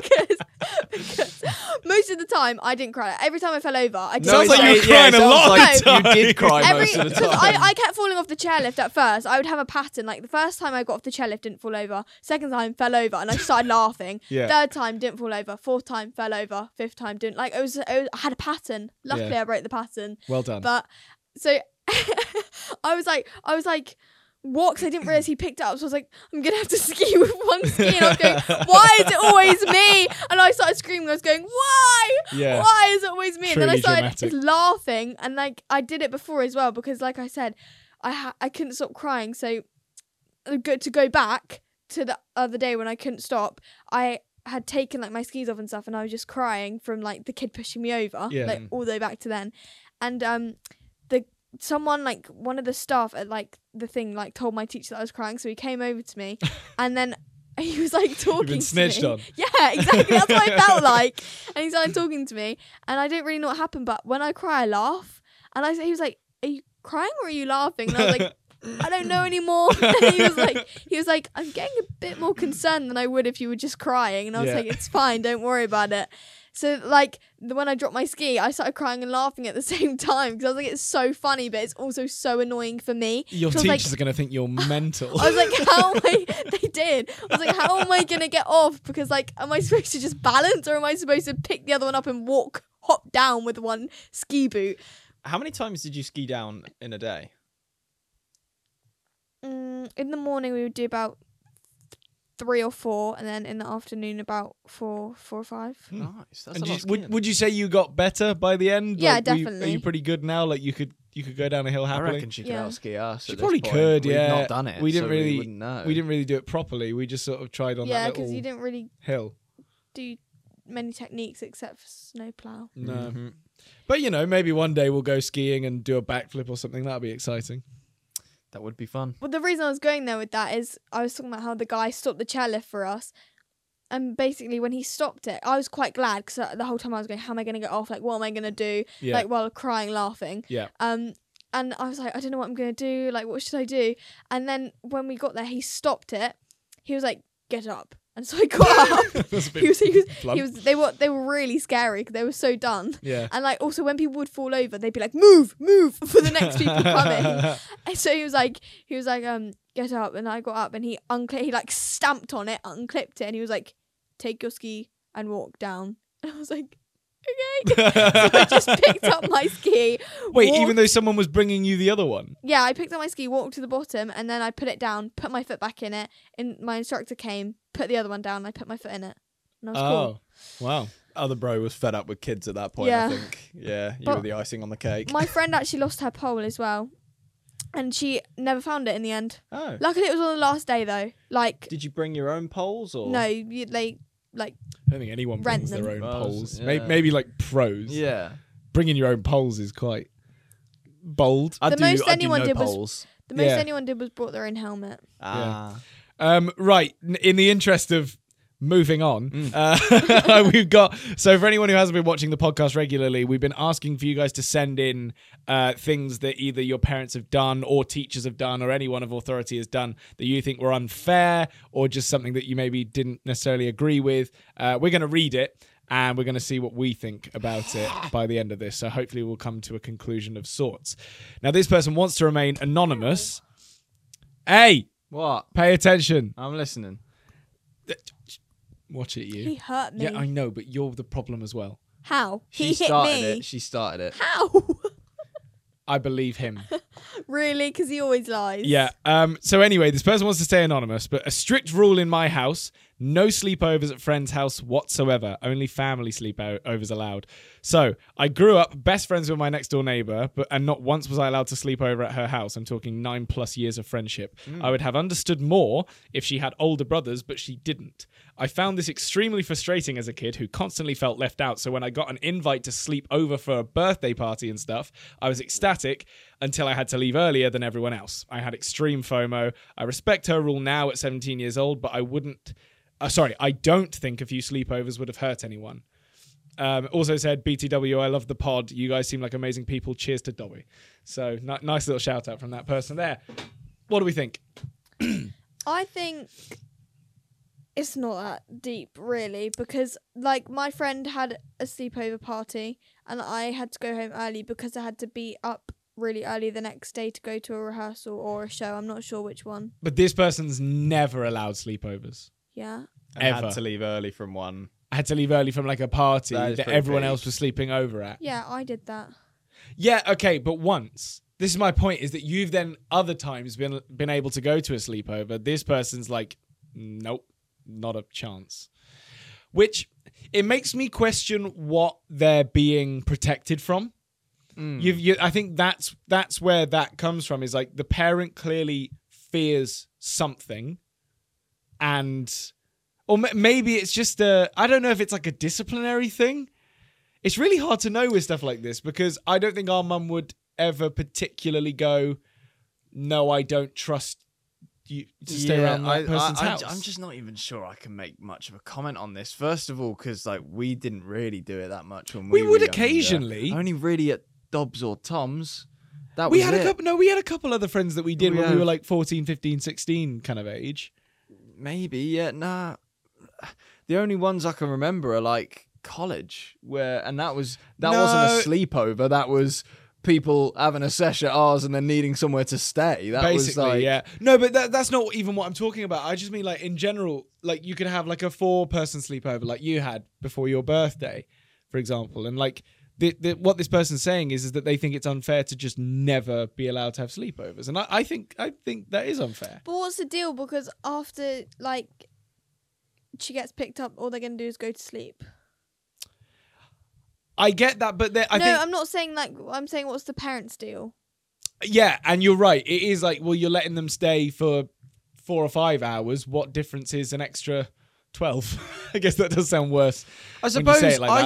Speaker 2: because most of the time I didn't cry. Every time I fell over, I just
Speaker 3: Sounds like you were
Speaker 1: it
Speaker 3: crying a
Speaker 1: sounds
Speaker 3: lot
Speaker 1: like
Speaker 3: of the
Speaker 1: you did
Speaker 3: time.
Speaker 1: cry most of the
Speaker 2: because
Speaker 1: time.
Speaker 2: I kept falling off the chairlift at first. I would have a pattern. Like the first time I got off the chairlift, didn't fall over. Second time, fell over, and I started laughing.
Speaker 3: Yeah.
Speaker 2: Third time, didn't fall over. Fourth time, fell over. Fifth time, didn't. Like I had a pattern. Luckily,
Speaker 3: Yeah.
Speaker 2: I broke the pattern.
Speaker 3: Well done.
Speaker 2: But so I was like, walk. 'Cause I didn't realize he picked it up. So I was like, I'm gonna have to ski with one ski. And I was going, why is it always me? And I started screaming. I was going, why?
Speaker 3: Yeah.
Speaker 2: Why is it always me? And then I
Speaker 3: Truly
Speaker 2: started
Speaker 3: dramatic.
Speaker 2: laughing. And like I did it before as well because, like I said, I couldn't stop crying. So to go back to the other day when I couldn't stop, I had taken like my skis off and stuff, and I was just crying from like the kid pushing me over,
Speaker 3: Yeah.
Speaker 2: like all the way back to then. And someone, like one of the staff at like the thing, like told my teacher that I was crying, so he came over to me and then he was like talking
Speaker 3: You've been
Speaker 2: to
Speaker 3: snitched
Speaker 2: me.
Speaker 3: on.
Speaker 2: Yeah, exactly. That's what I felt like. And he started talking to me, and I didn't really know what happened, but when I cry, I laugh. And he was like, "Are you crying or are you laughing?" And I was like, I don't know anymore. And he was like, I'm getting a bit more concerned than I would if you were just crying. And I was
Speaker 3: Yeah.
Speaker 2: like, it's fine, don't worry about it. So like when I dropped my ski, I started crying and laughing at the same time because I was like, it's so funny, but it's also so annoying for me.
Speaker 3: Your
Speaker 2: So I was like-
Speaker 3: teachers are going to think you're mental.
Speaker 2: I was like, how am I? They did. I was like, how am I gonna get off? Because like, am I supposed to just balance, or am I supposed to pick the other one up and hop down with one ski boot?
Speaker 1: How many times did you ski down in a day?
Speaker 2: In the morning we would do about 3 or 4, and then in the afternoon about 4 or 5.
Speaker 1: Nice. That's
Speaker 3: And
Speaker 1: a lot of
Speaker 3: would
Speaker 1: skiing.
Speaker 3: you say you got better by the end?
Speaker 2: Yeah,
Speaker 3: Like, Are you
Speaker 2: definitely.
Speaker 3: pretty good now? Like you could go down a hill
Speaker 1: I
Speaker 3: happily?
Speaker 1: reckon she could
Speaker 2: Yeah.
Speaker 1: outski us.
Speaker 3: She
Speaker 1: at this
Speaker 3: probably
Speaker 1: point.
Speaker 3: could,
Speaker 1: We've
Speaker 3: yeah.
Speaker 1: not done it.
Speaker 3: We didn't
Speaker 1: so
Speaker 3: really-
Speaker 1: We wouldn't know.
Speaker 3: We didn't really do it properly. We just sort of tried on
Speaker 2: Yeah,
Speaker 3: that
Speaker 2: because
Speaker 3: little
Speaker 2: you didn't really
Speaker 3: hill.
Speaker 2: do many techniques except for snowplow.
Speaker 3: No.
Speaker 1: Mhm.
Speaker 3: But, maybe one day we'll go skiing and do a backflip or something. That'll be exciting.
Speaker 1: That would be fun.
Speaker 2: Well, the reason I was going there with that is I was talking about how the guy stopped the chairlift for us. And basically, when he stopped it, I was quite glad because the whole time I was going, how am I going to get off? Like, what am I going to do?
Speaker 3: Yeah.
Speaker 2: Like, while crying, laughing.
Speaker 3: Yeah.
Speaker 2: And I was like, I don't know what I'm going to do. Like, what should I do? And then when we got there, he stopped it. He was like, get up. And so I got up.
Speaker 3: That's a bit
Speaker 2: He was
Speaker 3: blunt.
Speaker 2: they were really scary because they were so done.
Speaker 3: Yeah.
Speaker 2: And like also when people would fall over, they'd be like, move for the next people coming. And so he was like, get up. And I got up and he like stamped on it, unclipped it, and he was like, take your ski and walk down. And I was like, okay. So I just picked up my ski.
Speaker 3: Wait,
Speaker 2: walked-
Speaker 3: even though someone was bringing you the other one?
Speaker 2: Yeah, I picked up my ski, walked to the bottom, and then I put it down, put my foot back in it, and my instructor came, put the other one down, and I put my foot in it. And I was cool.
Speaker 3: Oh, wow.
Speaker 1: Other bro was fed up with kids at that point,
Speaker 2: Yeah.
Speaker 1: I think. Yeah, you
Speaker 2: But-
Speaker 1: were the icing on the cake.
Speaker 2: My friend actually lost her pole as well. And she never found it in the end.
Speaker 1: Oh.
Speaker 2: Luckily, it was on the last day, though. Like,
Speaker 1: Did you bring your own poles or?
Speaker 2: no, they, like,
Speaker 3: I don't think anyone
Speaker 2: Rent
Speaker 3: brings their
Speaker 2: them.
Speaker 3: own
Speaker 1: Oh,
Speaker 3: poles.
Speaker 1: yeah.
Speaker 3: Maybe like pros.
Speaker 1: Yeah.
Speaker 3: Bringing your own poles is quite bold.
Speaker 1: I
Speaker 2: The
Speaker 1: do,
Speaker 2: most
Speaker 1: I
Speaker 2: anyone
Speaker 1: do no
Speaker 2: did was-
Speaker 1: poles.
Speaker 2: the most
Speaker 3: Yeah.
Speaker 2: anyone did was brought their own helmet.
Speaker 1: Ah.
Speaker 3: Right. In the interest of moving on, we've got. So for anyone who hasn't been watching the podcast regularly, we've been asking for you guys to send in things that either your parents have done or teachers have done or anyone of authority has done that you think were unfair or just something that you maybe didn't necessarily agree with. We're going to read it. And we're going to see what we think about it by the end of this. So hopefully we'll come to a conclusion of sorts. Now, this person wants to remain anonymous. Hey,
Speaker 1: What?
Speaker 3: pay attention.
Speaker 1: I'm listening.
Speaker 3: Watch it,
Speaker 2: He
Speaker 3: you.
Speaker 2: hurt me.
Speaker 3: Yeah, I know, but you're the problem as well.
Speaker 2: How?
Speaker 1: She
Speaker 2: He hit
Speaker 1: started
Speaker 2: me.
Speaker 1: it. She started it.
Speaker 2: How?
Speaker 3: I believe him.
Speaker 2: Really? Because he always lies.
Speaker 3: Yeah. So anyway, this person wants to stay anonymous, but a strict rule in my house: no sleepovers at friends' house whatsoever. Only family sleepovers allowed. So I grew up best friends with my next door neighbor, and not once was I allowed to sleep over at her house. I'm talking 9+ years of friendship. I would have understood more if she had older brothers, but she didn't. I found this extremely frustrating as a kid who constantly felt left out. So when I got an invite to sleep over for a birthday party and stuff, I was ecstatic until I had to leave earlier than everyone else. I had extreme FOMO. I respect her rule now at 17 years old, but I don't think a few sleepovers would have hurt anyone. Also said, BTW, I love the pod. You guys seem like amazing people. Cheers to Dobby. So nice little shout out from that person there. What do we think?
Speaker 2: I think it's not that deep, really, because, like, my friend had a sleepover party, and I had to go home early because I had to be up really early the next day to go to a rehearsal or a show. I'm not sure which one.
Speaker 3: But this person's never allowed sleepovers.
Speaker 2: Yeah.
Speaker 1: And
Speaker 3: Ever.
Speaker 1: had to leave early from one.
Speaker 3: I had to leave early from like a party
Speaker 1: That is
Speaker 3: that
Speaker 1: pretty
Speaker 3: everyone
Speaker 1: peak.
Speaker 3: else was sleeping over at.
Speaker 2: Yeah, I did that.
Speaker 3: Yeah, okay, but once. this is my point, is that you've then other times been able to go to a sleepover. This person's like, nope, not a chance. Which, it makes me question what they're being protected from. I think that's where that comes from, is like the parent clearly fears something, or maybe it's just I don't know if it's like a disciplinary thing. It's really hard to know with stuff like this, because I don't think our mum would ever particularly go, no, I don't trust you to stay around that person's house.
Speaker 1: I'm just not even sure I can make much of a comment on this. First of all, because like we didn't really do it that much when we
Speaker 3: would
Speaker 1: were
Speaker 3: occasionally.
Speaker 1: Only really at Dobbs or Tom's.
Speaker 3: We had a couple other friends that we did when we were like 14, 15, 16 kind of age.
Speaker 1: Maybe, yeah, nah. The only ones I can remember are like college, and that wasn't a sleepover. That was people having a sesh at ours and then needing somewhere to stay. That
Speaker 3: basically,
Speaker 1: was like,
Speaker 3: yeah. No, but that's not even what I'm talking about. I just mean like in general, like you could have like a 4-person sleepover like you had before your birthday, for example. And like what this person's saying is that they think it's unfair to just never be allowed to have sleepovers. And I think that is unfair.
Speaker 2: But what's the deal? Because after like she gets picked up, all they're going to do is go to sleep.
Speaker 3: I get that, but
Speaker 2: I'm not saying like, I'm saying what's the parents' deal?
Speaker 3: Yeah, and you're right. It is like, well, you're letting them stay for 4 or 5 hours. What difference is an extra 12? I guess that does sound worse.
Speaker 1: I suppose,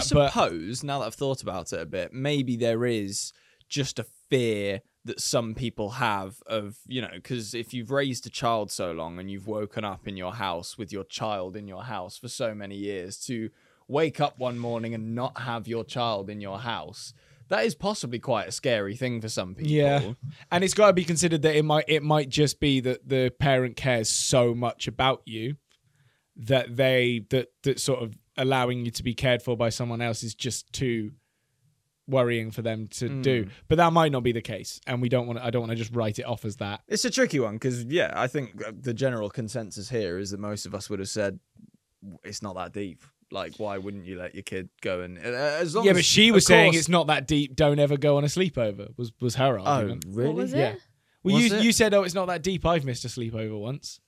Speaker 1: now that I've thought about it a bit, maybe there is just a fear that some people have of, because if you've raised a child so long and you've woken up in your house with your child in your house for so many years, to wake up one morning and not have your child in your house, that is possibly quite a scary thing for some people.
Speaker 3: Yeah, and it's got to be considered that it might just be that the parent cares so much about you that that sort of allowing you to be cared for by someone else is just too worrying for them to do. But that might not be the case, and I don't want to just write it off as that.
Speaker 1: It's a tricky one, because I think the general consensus here is that most of us would have said it's not that deep. Like, why wouldn't you let your kid go and
Speaker 3: but she was saying it's not that deep, don't ever go on a sleepover, was her argument.
Speaker 1: Oh, really?
Speaker 2: What was it?
Speaker 3: Yeah. Well, you said, it's not that deep, I've missed a sleepover once.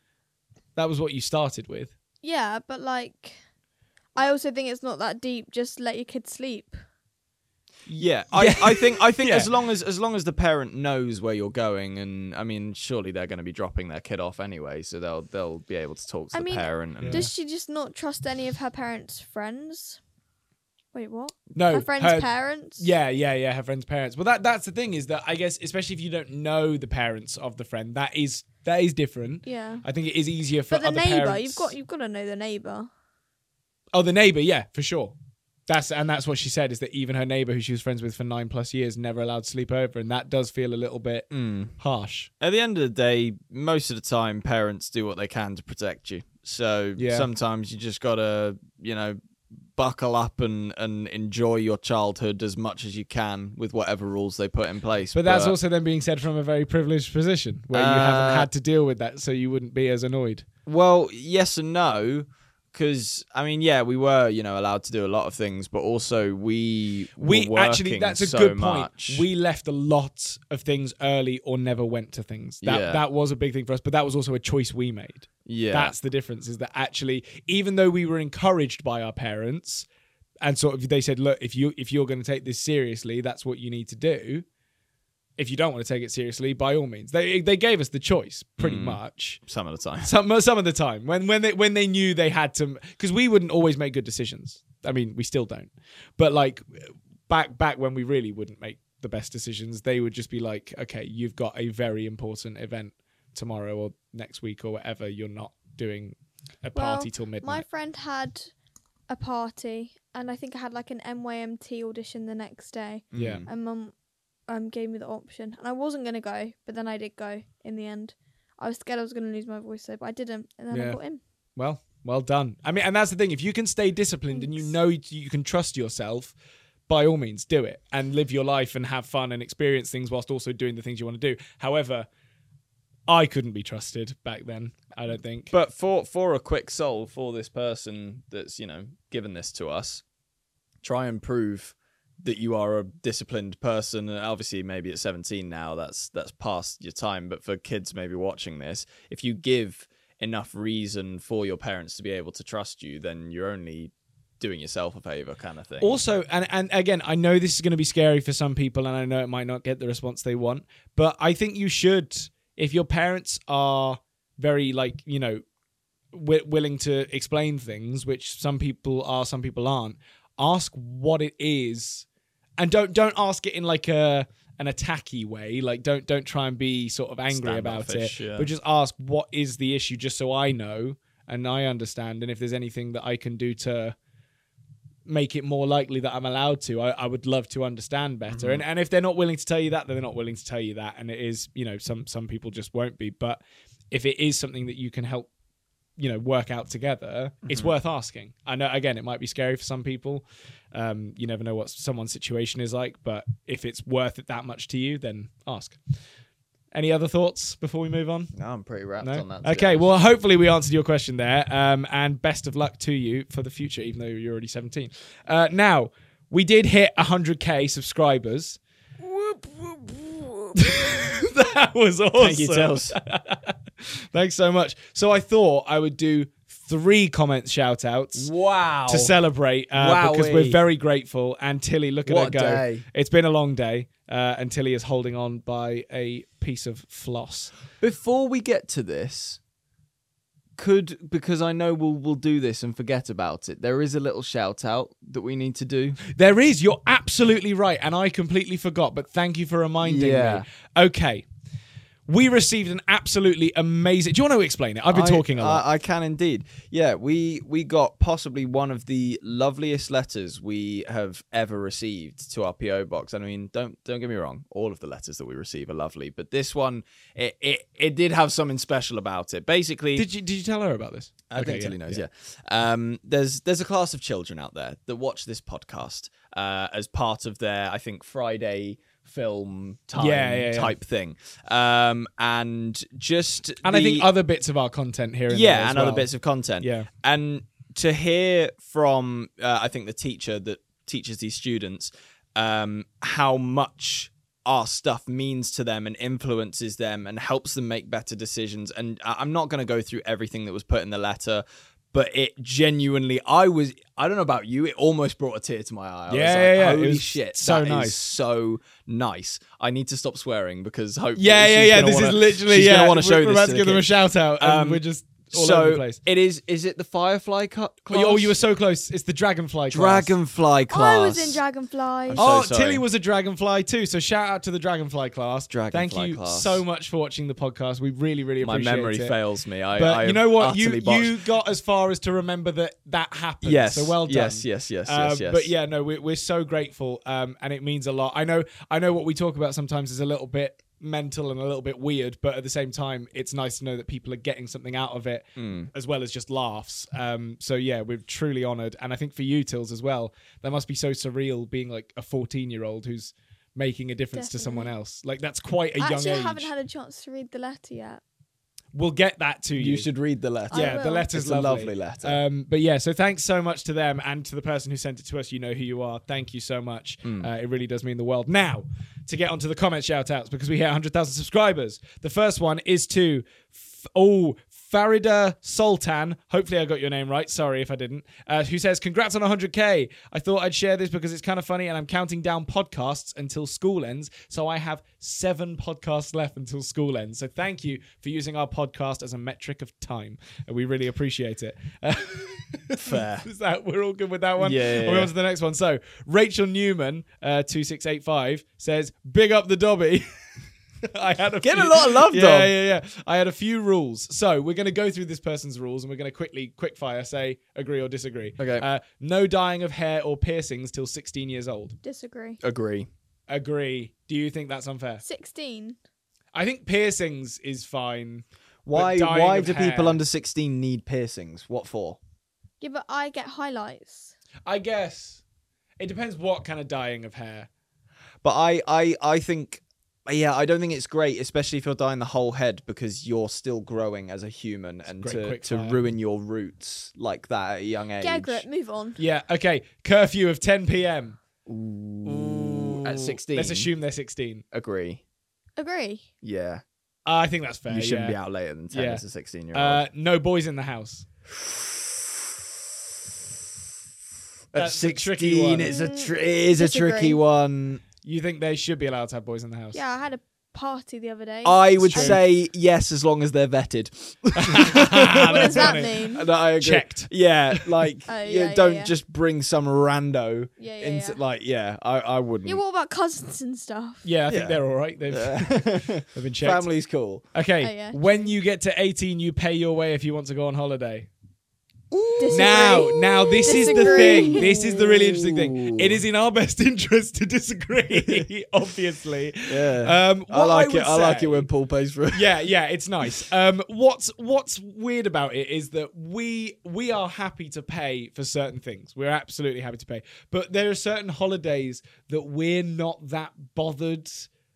Speaker 3: That was what you started with.
Speaker 2: Yeah, but like, I also think it's not that deep, just let your kid sleep.
Speaker 1: Yeah, I think yeah. as long as the parent knows where you're going, and I mean, surely they're going to be dropping their kid off anyway, so they'll be able to talk to the parent. And
Speaker 2: does she just not trust any of her parents' friends? Wait, what?
Speaker 3: No,
Speaker 2: her friends' parents.
Speaker 3: Yeah, her friends' parents. Well, that's the thing, is that I guess especially if you don't know the parents of the friend, that is different.
Speaker 2: Yeah,
Speaker 3: I think it is easier for
Speaker 2: but the
Speaker 3: other
Speaker 2: neighbor,
Speaker 3: parents.
Speaker 2: you've got to know the neighbor.
Speaker 3: Oh, the neighbor, yeah, for sure. That's what she said, is that even her neighbor, who she was friends with for 9+ years, never allowed to sleep over, and that does feel a little bit harsh.
Speaker 1: At the end of the day, most of the time, parents do what they can to protect you. So sometimes you just gotta, buckle up and enjoy your childhood as much as you can with whatever rules they put in place.
Speaker 3: But that's also then being said from a very privileged position, where you haven't had to deal with that, so you wouldn't be as annoyed.
Speaker 1: Well, yes and no. Because, I mean, we were, allowed to do a lot of things, but also we actually, that's a good point. We left a lot of things early or never went to things.
Speaker 3: That was a big thing for us, but that was also a choice we made.
Speaker 1: Yeah.
Speaker 3: That's the difference, is that actually, even though we were encouraged by our parents, and sort of they said, look, if you're going to take this seriously, that's what you need to do. If you don't want to take it seriously, by all means. They gave us the choice, pretty much.
Speaker 1: Some of the time.
Speaker 3: Some of the time. When they knew they had to... Because we wouldn't always make good decisions. I mean, we still don't. But like, back when we really wouldn't make the best decisions, they would just be like, okay, you've got a very important event tomorrow or next week or whatever. You're not doing a party till midnight.
Speaker 2: My friend had a party, and I think I had like an MYMT audition the next day.
Speaker 3: Yeah.
Speaker 2: And Mum gave me the option, and I wasn't going to go, but then I did go in the end. I was scared I was going to lose my voice, though, but I didn't, and then I got in.
Speaker 3: Well done. I mean, and that's the thing. If you can stay disciplined and you know you can trust yourself, by all means, do it and live your life and have fun and experience things whilst also doing the things you want to do. However, I couldn't be trusted back then, I don't think.
Speaker 1: But for a quick solve for this person that's, given this to us, try and prove that you are a disciplined person. And obviously, maybe at 17 now, that's past your time. But for kids maybe watching this, if you give enough reason for your parents to be able to trust you, then you're only doing yourself a favor, kind of thing.
Speaker 3: Also, and again, I know this is going to be scary for some people, and I know it might not get the response they want, but I think you should, if your parents are very, like, you know, willing to explain things, which some people are, some people aren't, ask what it is, and don't ask it in like an attacky way. Like, don't try and be sort of angry about it,
Speaker 1: yeah.
Speaker 3: but just ask what is the issue, just so I know and I understand, and if there's anything that I can do to make it more likely that I'm allowed to, I would love to understand better.
Speaker 1: Mm-hmm.
Speaker 3: And if they're not willing to tell you that, then they're not willing to tell you that. And it is, you know, some people just won't be. But if it is something that you can help, you know, work out together, it's worth asking. I know, again, it might be scary for some people. You never know what someone's situation is like, but if it's worth it that much to you, then ask. Any other thoughts before we move on?
Speaker 1: No, I'm pretty wrapped
Speaker 3: No?
Speaker 1: on that.
Speaker 3: Okay, well, hopefully we answered your question there. And best of luck to you for the future, even though you're already 17. Now, we did hit 100k subscribers. That was awesome.
Speaker 1: Thank you, Tels.
Speaker 3: Thanks so much. So I thought I would do 3 comment shout outs
Speaker 1: Wow.
Speaker 3: to celebrate because we're
Speaker 1: Wowee.
Speaker 3: very grateful. And Tilly, look at
Speaker 1: What
Speaker 3: her go.
Speaker 1: day.
Speaker 3: It's been a long day. And Tilly is holding on by a piece of floss.
Speaker 1: Before we get to this, because I know we'll do this and forget about it, there is a little shout out that we need to do.
Speaker 3: There is. You're absolutely right. And I completely forgot, but thank you for reminding me. Okay. We received an absolutely amazing... Do you want to explain it? I've been talking a lot.
Speaker 1: I can indeed. Yeah, we got possibly one of the loveliest letters we have ever received to our PO box. I mean, don't get me wrong, all of the letters that we receive are lovely, but this one, it did have something special about it. Basically,
Speaker 3: Did you tell her about this?
Speaker 1: I think Tilly knows. Yeah. There's a class of children out there that watch this podcast as part of their, I think, Friday film time type thing, and just
Speaker 3: I think other bits of our content here and there as
Speaker 1: and
Speaker 3: well.
Speaker 1: other bits of content,
Speaker 3: Yeah.
Speaker 1: and to hear from I think the teacher that teaches these students how much our stuff means to them and influences them and helps them make better decisions. And I'm not going to go through everything that was put in the letter, but it genuinely, I don't know about you, it almost brought a tear to my eye. I was like, holy
Speaker 3: It was
Speaker 1: shit,
Speaker 3: so
Speaker 1: that
Speaker 3: nice.
Speaker 1: is so nice. I need to stop swearing because hopefully
Speaker 3: This is literally,
Speaker 1: she's gonna want to show
Speaker 3: we're
Speaker 1: this
Speaker 3: about
Speaker 1: to
Speaker 3: to give
Speaker 1: the
Speaker 3: them a
Speaker 1: kids.
Speaker 3: shout out, and we're just all over the place.
Speaker 1: It is it the Firefly class?
Speaker 3: Oh, you were so close. It's the Dragonfly class.
Speaker 1: Dragonfly class.
Speaker 2: I was in Dragonfly.
Speaker 1: I'm
Speaker 3: Oh,
Speaker 1: so sorry.
Speaker 3: Tilly was a Dragonfly too. So shout out to the Dragonfly class.
Speaker 1: Dragonfly
Speaker 3: Thank you
Speaker 1: class.
Speaker 3: so much for watching the podcast. We really, really
Speaker 1: My
Speaker 3: appreciate
Speaker 1: memory
Speaker 3: it.
Speaker 1: fails me.
Speaker 3: But
Speaker 1: I
Speaker 3: you know what?
Speaker 1: utterly botched.
Speaker 3: You got as far as to remember that happened.
Speaker 1: Yes.
Speaker 3: So well done.
Speaker 1: Yes.
Speaker 3: But yeah, no, we're so grateful, and it means a lot. I know what we talk about sometimes is a little bit mental and a little bit weird, but at the same time, it's nice to know that people are getting something out of it, as well as just laughs. So yeah, we're truly honoured, and I think for you, Tills, as well, that must be so surreal being like a 14-year-old who's making a difference to someone else. Like, that's quite a young
Speaker 2: Actually,
Speaker 3: age.
Speaker 2: I haven't had a chance to read the letter yet.
Speaker 3: We'll get that to you.
Speaker 1: You should read the letter.
Speaker 2: I
Speaker 3: Yeah,
Speaker 2: will.
Speaker 3: the letter's
Speaker 1: It's a lovely letter.
Speaker 3: But yeah, so thanks so much to them and to the person who sent it to us. You know who you are. Thank you so much. It really does mean the world. Now, to get onto the comment shout outs, because we hit 100,000 subscribers. The first one is to Farida Sultan, hopefully I got your name right, sorry if I didn't, who says, congrats on 100k. I thought I'd share this because it's kind of funny and I'm counting down podcasts until school ends. So I have 7 podcasts left until school ends. So thank you for using our podcast as a metric of time. We really appreciate it.
Speaker 1: Fair.
Speaker 3: Is that, we're all good with that one?
Speaker 1: Yeah.
Speaker 3: We'll go on to the next one. So Rachel Newman, 2685, says, big up the Dobby. I had a
Speaker 1: Getting a lot of love, Dom.
Speaker 3: Yeah. I had a few rules. So we're going to go through this person's rules and we're going to quick fire say agree or disagree.
Speaker 1: Okay.
Speaker 3: No dyeing of hair or piercings till 16 years old.
Speaker 2: Disagree.
Speaker 1: Agree.
Speaker 3: Agree. Do you think that's unfair?
Speaker 2: 16.
Speaker 3: I think piercings is fine.
Speaker 1: Why
Speaker 3: but dyeing of
Speaker 1: do people
Speaker 3: hair-
Speaker 1: under 16 need piercings? What for?
Speaker 2: Yeah, but I get highlights.
Speaker 3: I guess. It depends what kind of dyeing of hair.
Speaker 1: But I think, yeah, I don't think it's great, especially if you're dyeing the whole head, because you're still growing as a human, and
Speaker 3: great
Speaker 1: to
Speaker 3: quickfire.
Speaker 1: ruin your roots like that at a young age.
Speaker 2: Get a grip. Move on.
Speaker 3: Yeah, okay. Curfew of 10 p.m.
Speaker 1: Ooh, at 16.
Speaker 3: Let's assume they're 16.
Speaker 1: Agree.
Speaker 2: Agree.
Speaker 1: Yeah.
Speaker 3: I think that's fair.
Speaker 1: You shouldn't
Speaker 3: yeah.
Speaker 1: be out later than 10
Speaker 3: Yeah.
Speaker 1: as a 16-year-old.
Speaker 3: No boys in the house.
Speaker 1: At
Speaker 3: That's a tricky
Speaker 1: 16,
Speaker 3: one.
Speaker 1: it is a
Speaker 2: Disagree.
Speaker 1: tricky one.
Speaker 3: You think they should be allowed to have boys in the house?
Speaker 2: Yeah, I had a party the other day.
Speaker 1: I would
Speaker 3: true.
Speaker 1: say yes, as long as they're vetted.
Speaker 2: What
Speaker 3: That's
Speaker 2: does that
Speaker 3: funny.
Speaker 2: mean?
Speaker 1: And I agree.
Speaker 3: Checked.
Speaker 1: Yeah, like
Speaker 2: Oh,
Speaker 1: you
Speaker 2: yeah,
Speaker 1: don't
Speaker 2: yeah.
Speaker 1: just bring some rando
Speaker 2: Yeah,
Speaker 1: into
Speaker 2: yeah.
Speaker 1: like I wouldn't.
Speaker 2: Yeah, what about cousins and stuff?
Speaker 3: Yeah, I think
Speaker 1: Yeah.
Speaker 3: they're all right. They've been checked.
Speaker 1: Family's cool.
Speaker 3: Okay,
Speaker 2: Oh, yeah.
Speaker 3: when you get to 18, you pay your way if you want to go on holiday.
Speaker 2: Disagree.
Speaker 3: Now, this is the
Speaker 2: Disagree.
Speaker 3: thing. This is the really interesting thing. It is in our best interest to disagree, obviously.
Speaker 1: Yeah.
Speaker 3: What
Speaker 1: I like
Speaker 3: would
Speaker 1: it. I like
Speaker 3: say-
Speaker 1: it when Paul pays for it.
Speaker 3: Yeah, it's nice. What's weird about it is that we are happy to pay for certain things. We're absolutely happy to pay, but there are certain holidays that we're not that bothered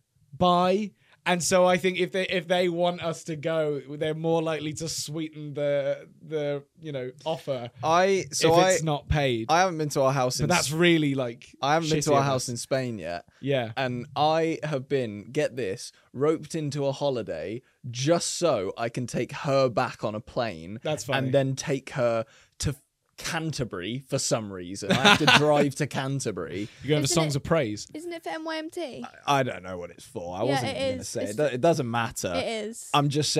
Speaker 3: by. And so I think if they want us to go, they're more likely to sweeten the offer if it's not paid.
Speaker 1: I haven't been to our house in
Speaker 3: But that's really like
Speaker 1: I haven't been
Speaker 3: shitty
Speaker 1: to our
Speaker 3: of
Speaker 1: house
Speaker 3: us.
Speaker 1: in Spain yet.
Speaker 3: Yeah.
Speaker 1: And I have been, get this, roped into a holiday just so I can take her back on a plane.
Speaker 3: That's funny.
Speaker 1: And then take her to Canterbury for some reason. I have to drive to Canterbury.
Speaker 3: You're going for
Speaker 2: Isn't
Speaker 3: songs
Speaker 2: it-
Speaker 3: of praise.
Speaker 2: Isn't it for MYMT?
Speaker 1: I don't know what it's for. I
Speaker 2: Yeah,
Speaker 1: wasn't
Speaker 2: it
Speaker 1: going to
Speaker 2: is.
Speaker 1: say
Speaker 2: It's
Speaker 1: it. It doesn't matter.
Speaker 2: It is.
Speaker 1: I'm just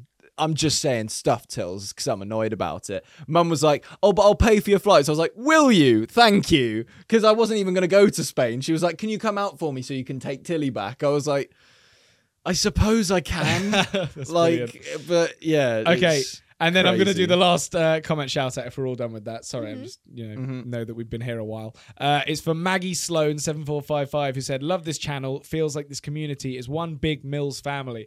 Speaker 1: saying stuff tills because I'm annoyed about it. Mum was like, "Oh, but I'll pay for your flights." I was like, "Will you? Thank you." Because I wasn't even going to go to Spain. She was like, "Can you come out for me so you can take Tilly back?" I was like, "I suppose I can."
Speaker 3: That's
Speaker 1: like,
Speaker 3: brilliant.
Speaker 1: but yeah.
Speaker 3: Okay.
Speaker 1: it's
Speaker 3: And then I'm going to do
Speaker 1: crazy.
Speaker 3: the last comment shout out if we're all done with that. Sorry, I'm just, know that we've been here a while. It's for Maggie Sloan 7455 who said, "Love this channel. Feels like this community is one big Mills family."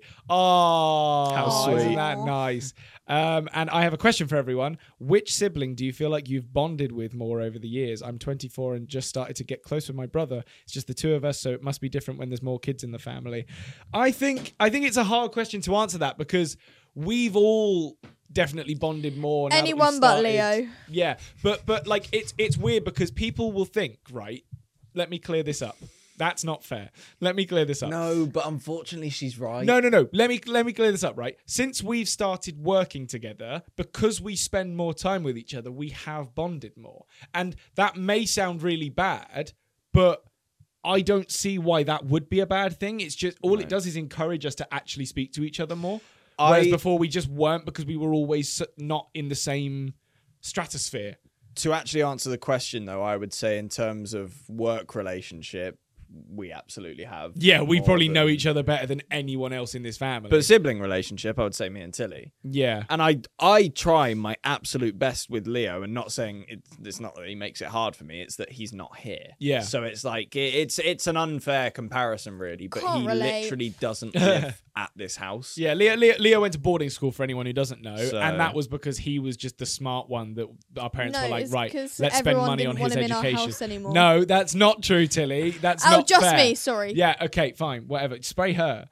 Speaker 3: Oh,
Speaker 1: How sweet.
Speaker 3: Isn't that nice? And I have a question for everyone. Which sibling do you feel like you've bonded with more over the years? I'm 24 and just started to get close with my brother. It's just the two of us, so it must be different when there's more kids in the family. I think it's a hard question to answer that because we've all definitely bonded more. Now that we've
Speaker 2: Anyone but
Speaker 3: started.
Speaker 2: Leo.
Speaker 3: Yeah, but like it's weird because people will think, right? Let me clear this up. That's not fair. Let me clear this up.
Speaker 1: No, but unfortunately, she's right.
Speaker 3: No. Let me clear this up, right? Since we've started working together, because we spend more time with each other, we have bonded more. And that may sound really bad, but I don't see why that would be a bad thing. It's just all it does is encourage us to actually speak to each other more. Whereas before we just weren't because we were always not in the same stratosphere.
Speaker 1: To actually answer the question, though, I would say in terms of work relationship, we absolutely have.
Speaker 3: Yeah, we
Speaker 1: more
Speaker 3: probably
Speaker 1: than-
Speaker 3: know each other better than anyone else in this family.
Speaker 1: But sibling relationship, I would say me and Tilly.
Speaker 3: yeah.
Speaker 1: And I try my absolute best with Leo, and not saying it's not that he makes it hard for me. It's that he's not here.
Speaker 3: Yeah.
Speaker 1: So it's like it's an unfair comparison, really. But
Speaker 2: Can't
Speaker 1: he
Speaker 2: relate.
Speaker 1: literally doesn't live at this house.
Speaker 3: Yeah, Leo went to boarding school for anyone who doesn't know,
Speaker 1: So-
Speaker 3: and that was because he was just the smart one that our parents
Speaker 2: No,
Speaker 3: were like,
Speaker 2: it's
Speaker 3: right,
Speaker 2: 'cause
Speaker 3: let's spend
Speaker 2: everyone
Speaker 3: money on
Speaker 2: didn't want
Speaker 3: his
Speaker 2: him in our
Speaker 3: education.
Speaker 2: house anymore.
Speaker 3: No, that's not true, Tilly. That's
Speaker 2: Oh,
Speaker 3: not
Speaker 2: just
Speaker 3: fair.
Speaker 2: me. Sorry.
Speaker 3: Yeah, okay, fine, whatever. Spray her.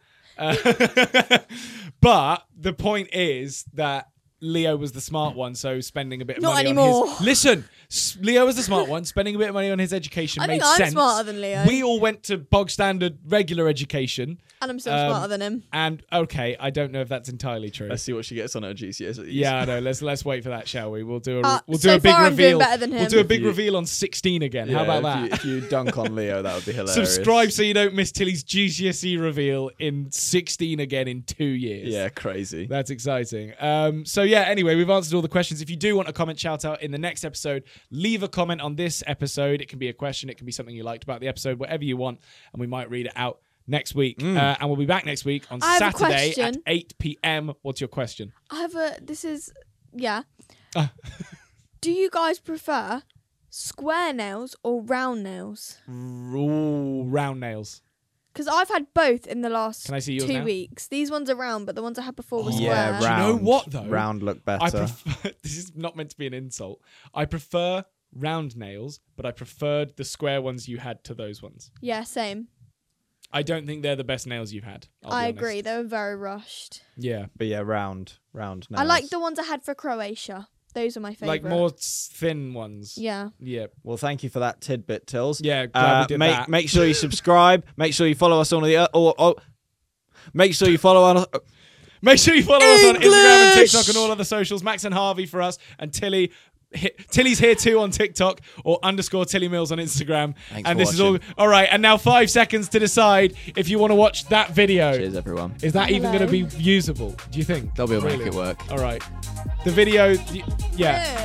Speaker 3: But the point is that Leo was the smart one, so spending a bit of
Speaker 2: Not
Speaker 3: money
Speaker 2: anymore.
Speaker 3: on his... Listen, Leo was the smart one, spending a bit of money on his education
Speaker 2: I
Speaker 3: made
Speaker 2: think I'm
Speaker 3: sense.
Speaker 2: smarter than Leo.
Speaker 3: We all went to bog standard regular education,
Speaker 2: And I'm still
Speaker 3: Um,
Speaker 2: smarter than him.
Speaker 3: and okay, I don't know if that's entirely true.
Speaker 1: Let's see what she gets on her GCSEs.
Speaker 3: Yeah, I know. Let's wait for that, shall we? We'll do
Speaker 2: So
Speaker 3: a big
Speaker 2: far I'm doing
Speaker 3: reveal.
Speaker 2: better than
Speaker 3: We'll
Speaker 2: him.
Speaker 3: do a big
Speaker 1: If you-
Speaker 3: reveal on 16 again.
Speaker 1: Yeah,
Speaker 3: How about
Speaker 1: if
Speaker 3: that?
Speaker 1: You, if you dunk on Leo, that would be hilarious.
Speaker 3: Subscribe so you don't miss Tilly's GCSE reveal in 16 again in 2 years.
Speaker 1: Yeah, crazy.
Speaker 3: That's exciting. So yeah, anyway, we've answered all the questions. If you do want a comment shout out in the next episode, leave a comment on this episode. It can be a question, it can be something you liked about the episode, whatever you want, and we might read it out next week. And we'll be back next week on
Speaker 2: I have a
Speaker 3: Saturday at
Speaker 2: question.
Speaker 3: 8 p.m. What's your question?
Speaker 2: I have a. This is. Yeah.
Speaker 3: Ah.
Speaker 2: Do you guys prefer square nails or round nails?
Speaker 3: Ooh, round nails.
Speaker 2: Because I've had both in the last
Speaker 3: Can I see yours
Speaker 2: 2
Speaker 3: now?
Speaker 2: weeks. These ones are round, but the ones I had before were square.
Speaker 1: Yeah,
Speaker 3: Do you
Speaker 1: round.
Speaker 3: know what, though?
Speaker 1: Round look better.
Speaker 3: I prefer, this is not meant to be an insult. I prefer round nails, but I preferred the square ones you had to those ones.
Speaker 2: Yeah, same.
Speaker 3: I don't think they're the best nails you've had. I'll be
Speaker 2: I
Speaker 3: honest.
Speaker 2: agree. They were very rushed.
Speaker 3: Yeah.
Speaker 1: But yeah, round nails.
Speaker 2: I like the ones I had for Croatia. Those are my favorite.
Speaker 3: Like more thin ones.
Speaker 2: Yeah.
Speaker 3: Yeah.
Speaker 1: Well, thank you for that tidbit, Tills.
Speaker 3: Yeah, glad we did that.
Speaker 1: Make sure you subscribe. Make sure you follow us on the. Make sure you follow on.
Speaker 3: Make sure you follow us on Instagram and TikTok and all other socials. Max and Harvey for us, and Tilly. Tilly's here too on TikTok or _Tilly Mills on Instagram.
Speaker 1: Thanks
Speaker 3: and
Speaker 1: for
Speaker 3: this
Speaker 1: watching.
Speaker 3: is all right. And now 5 seconds to decide if you want to watch that video.
Speaker 1: Cheers, everyone.
Speaker 3: Is that even
Speaker 2: Hello.
Speaker 3: going to be usable? Do you think?
Speaker 1: They'll be able to
Speaker 3: Really?
Speaker 1: make it work.
Speaker 3: All right. The video, yeah.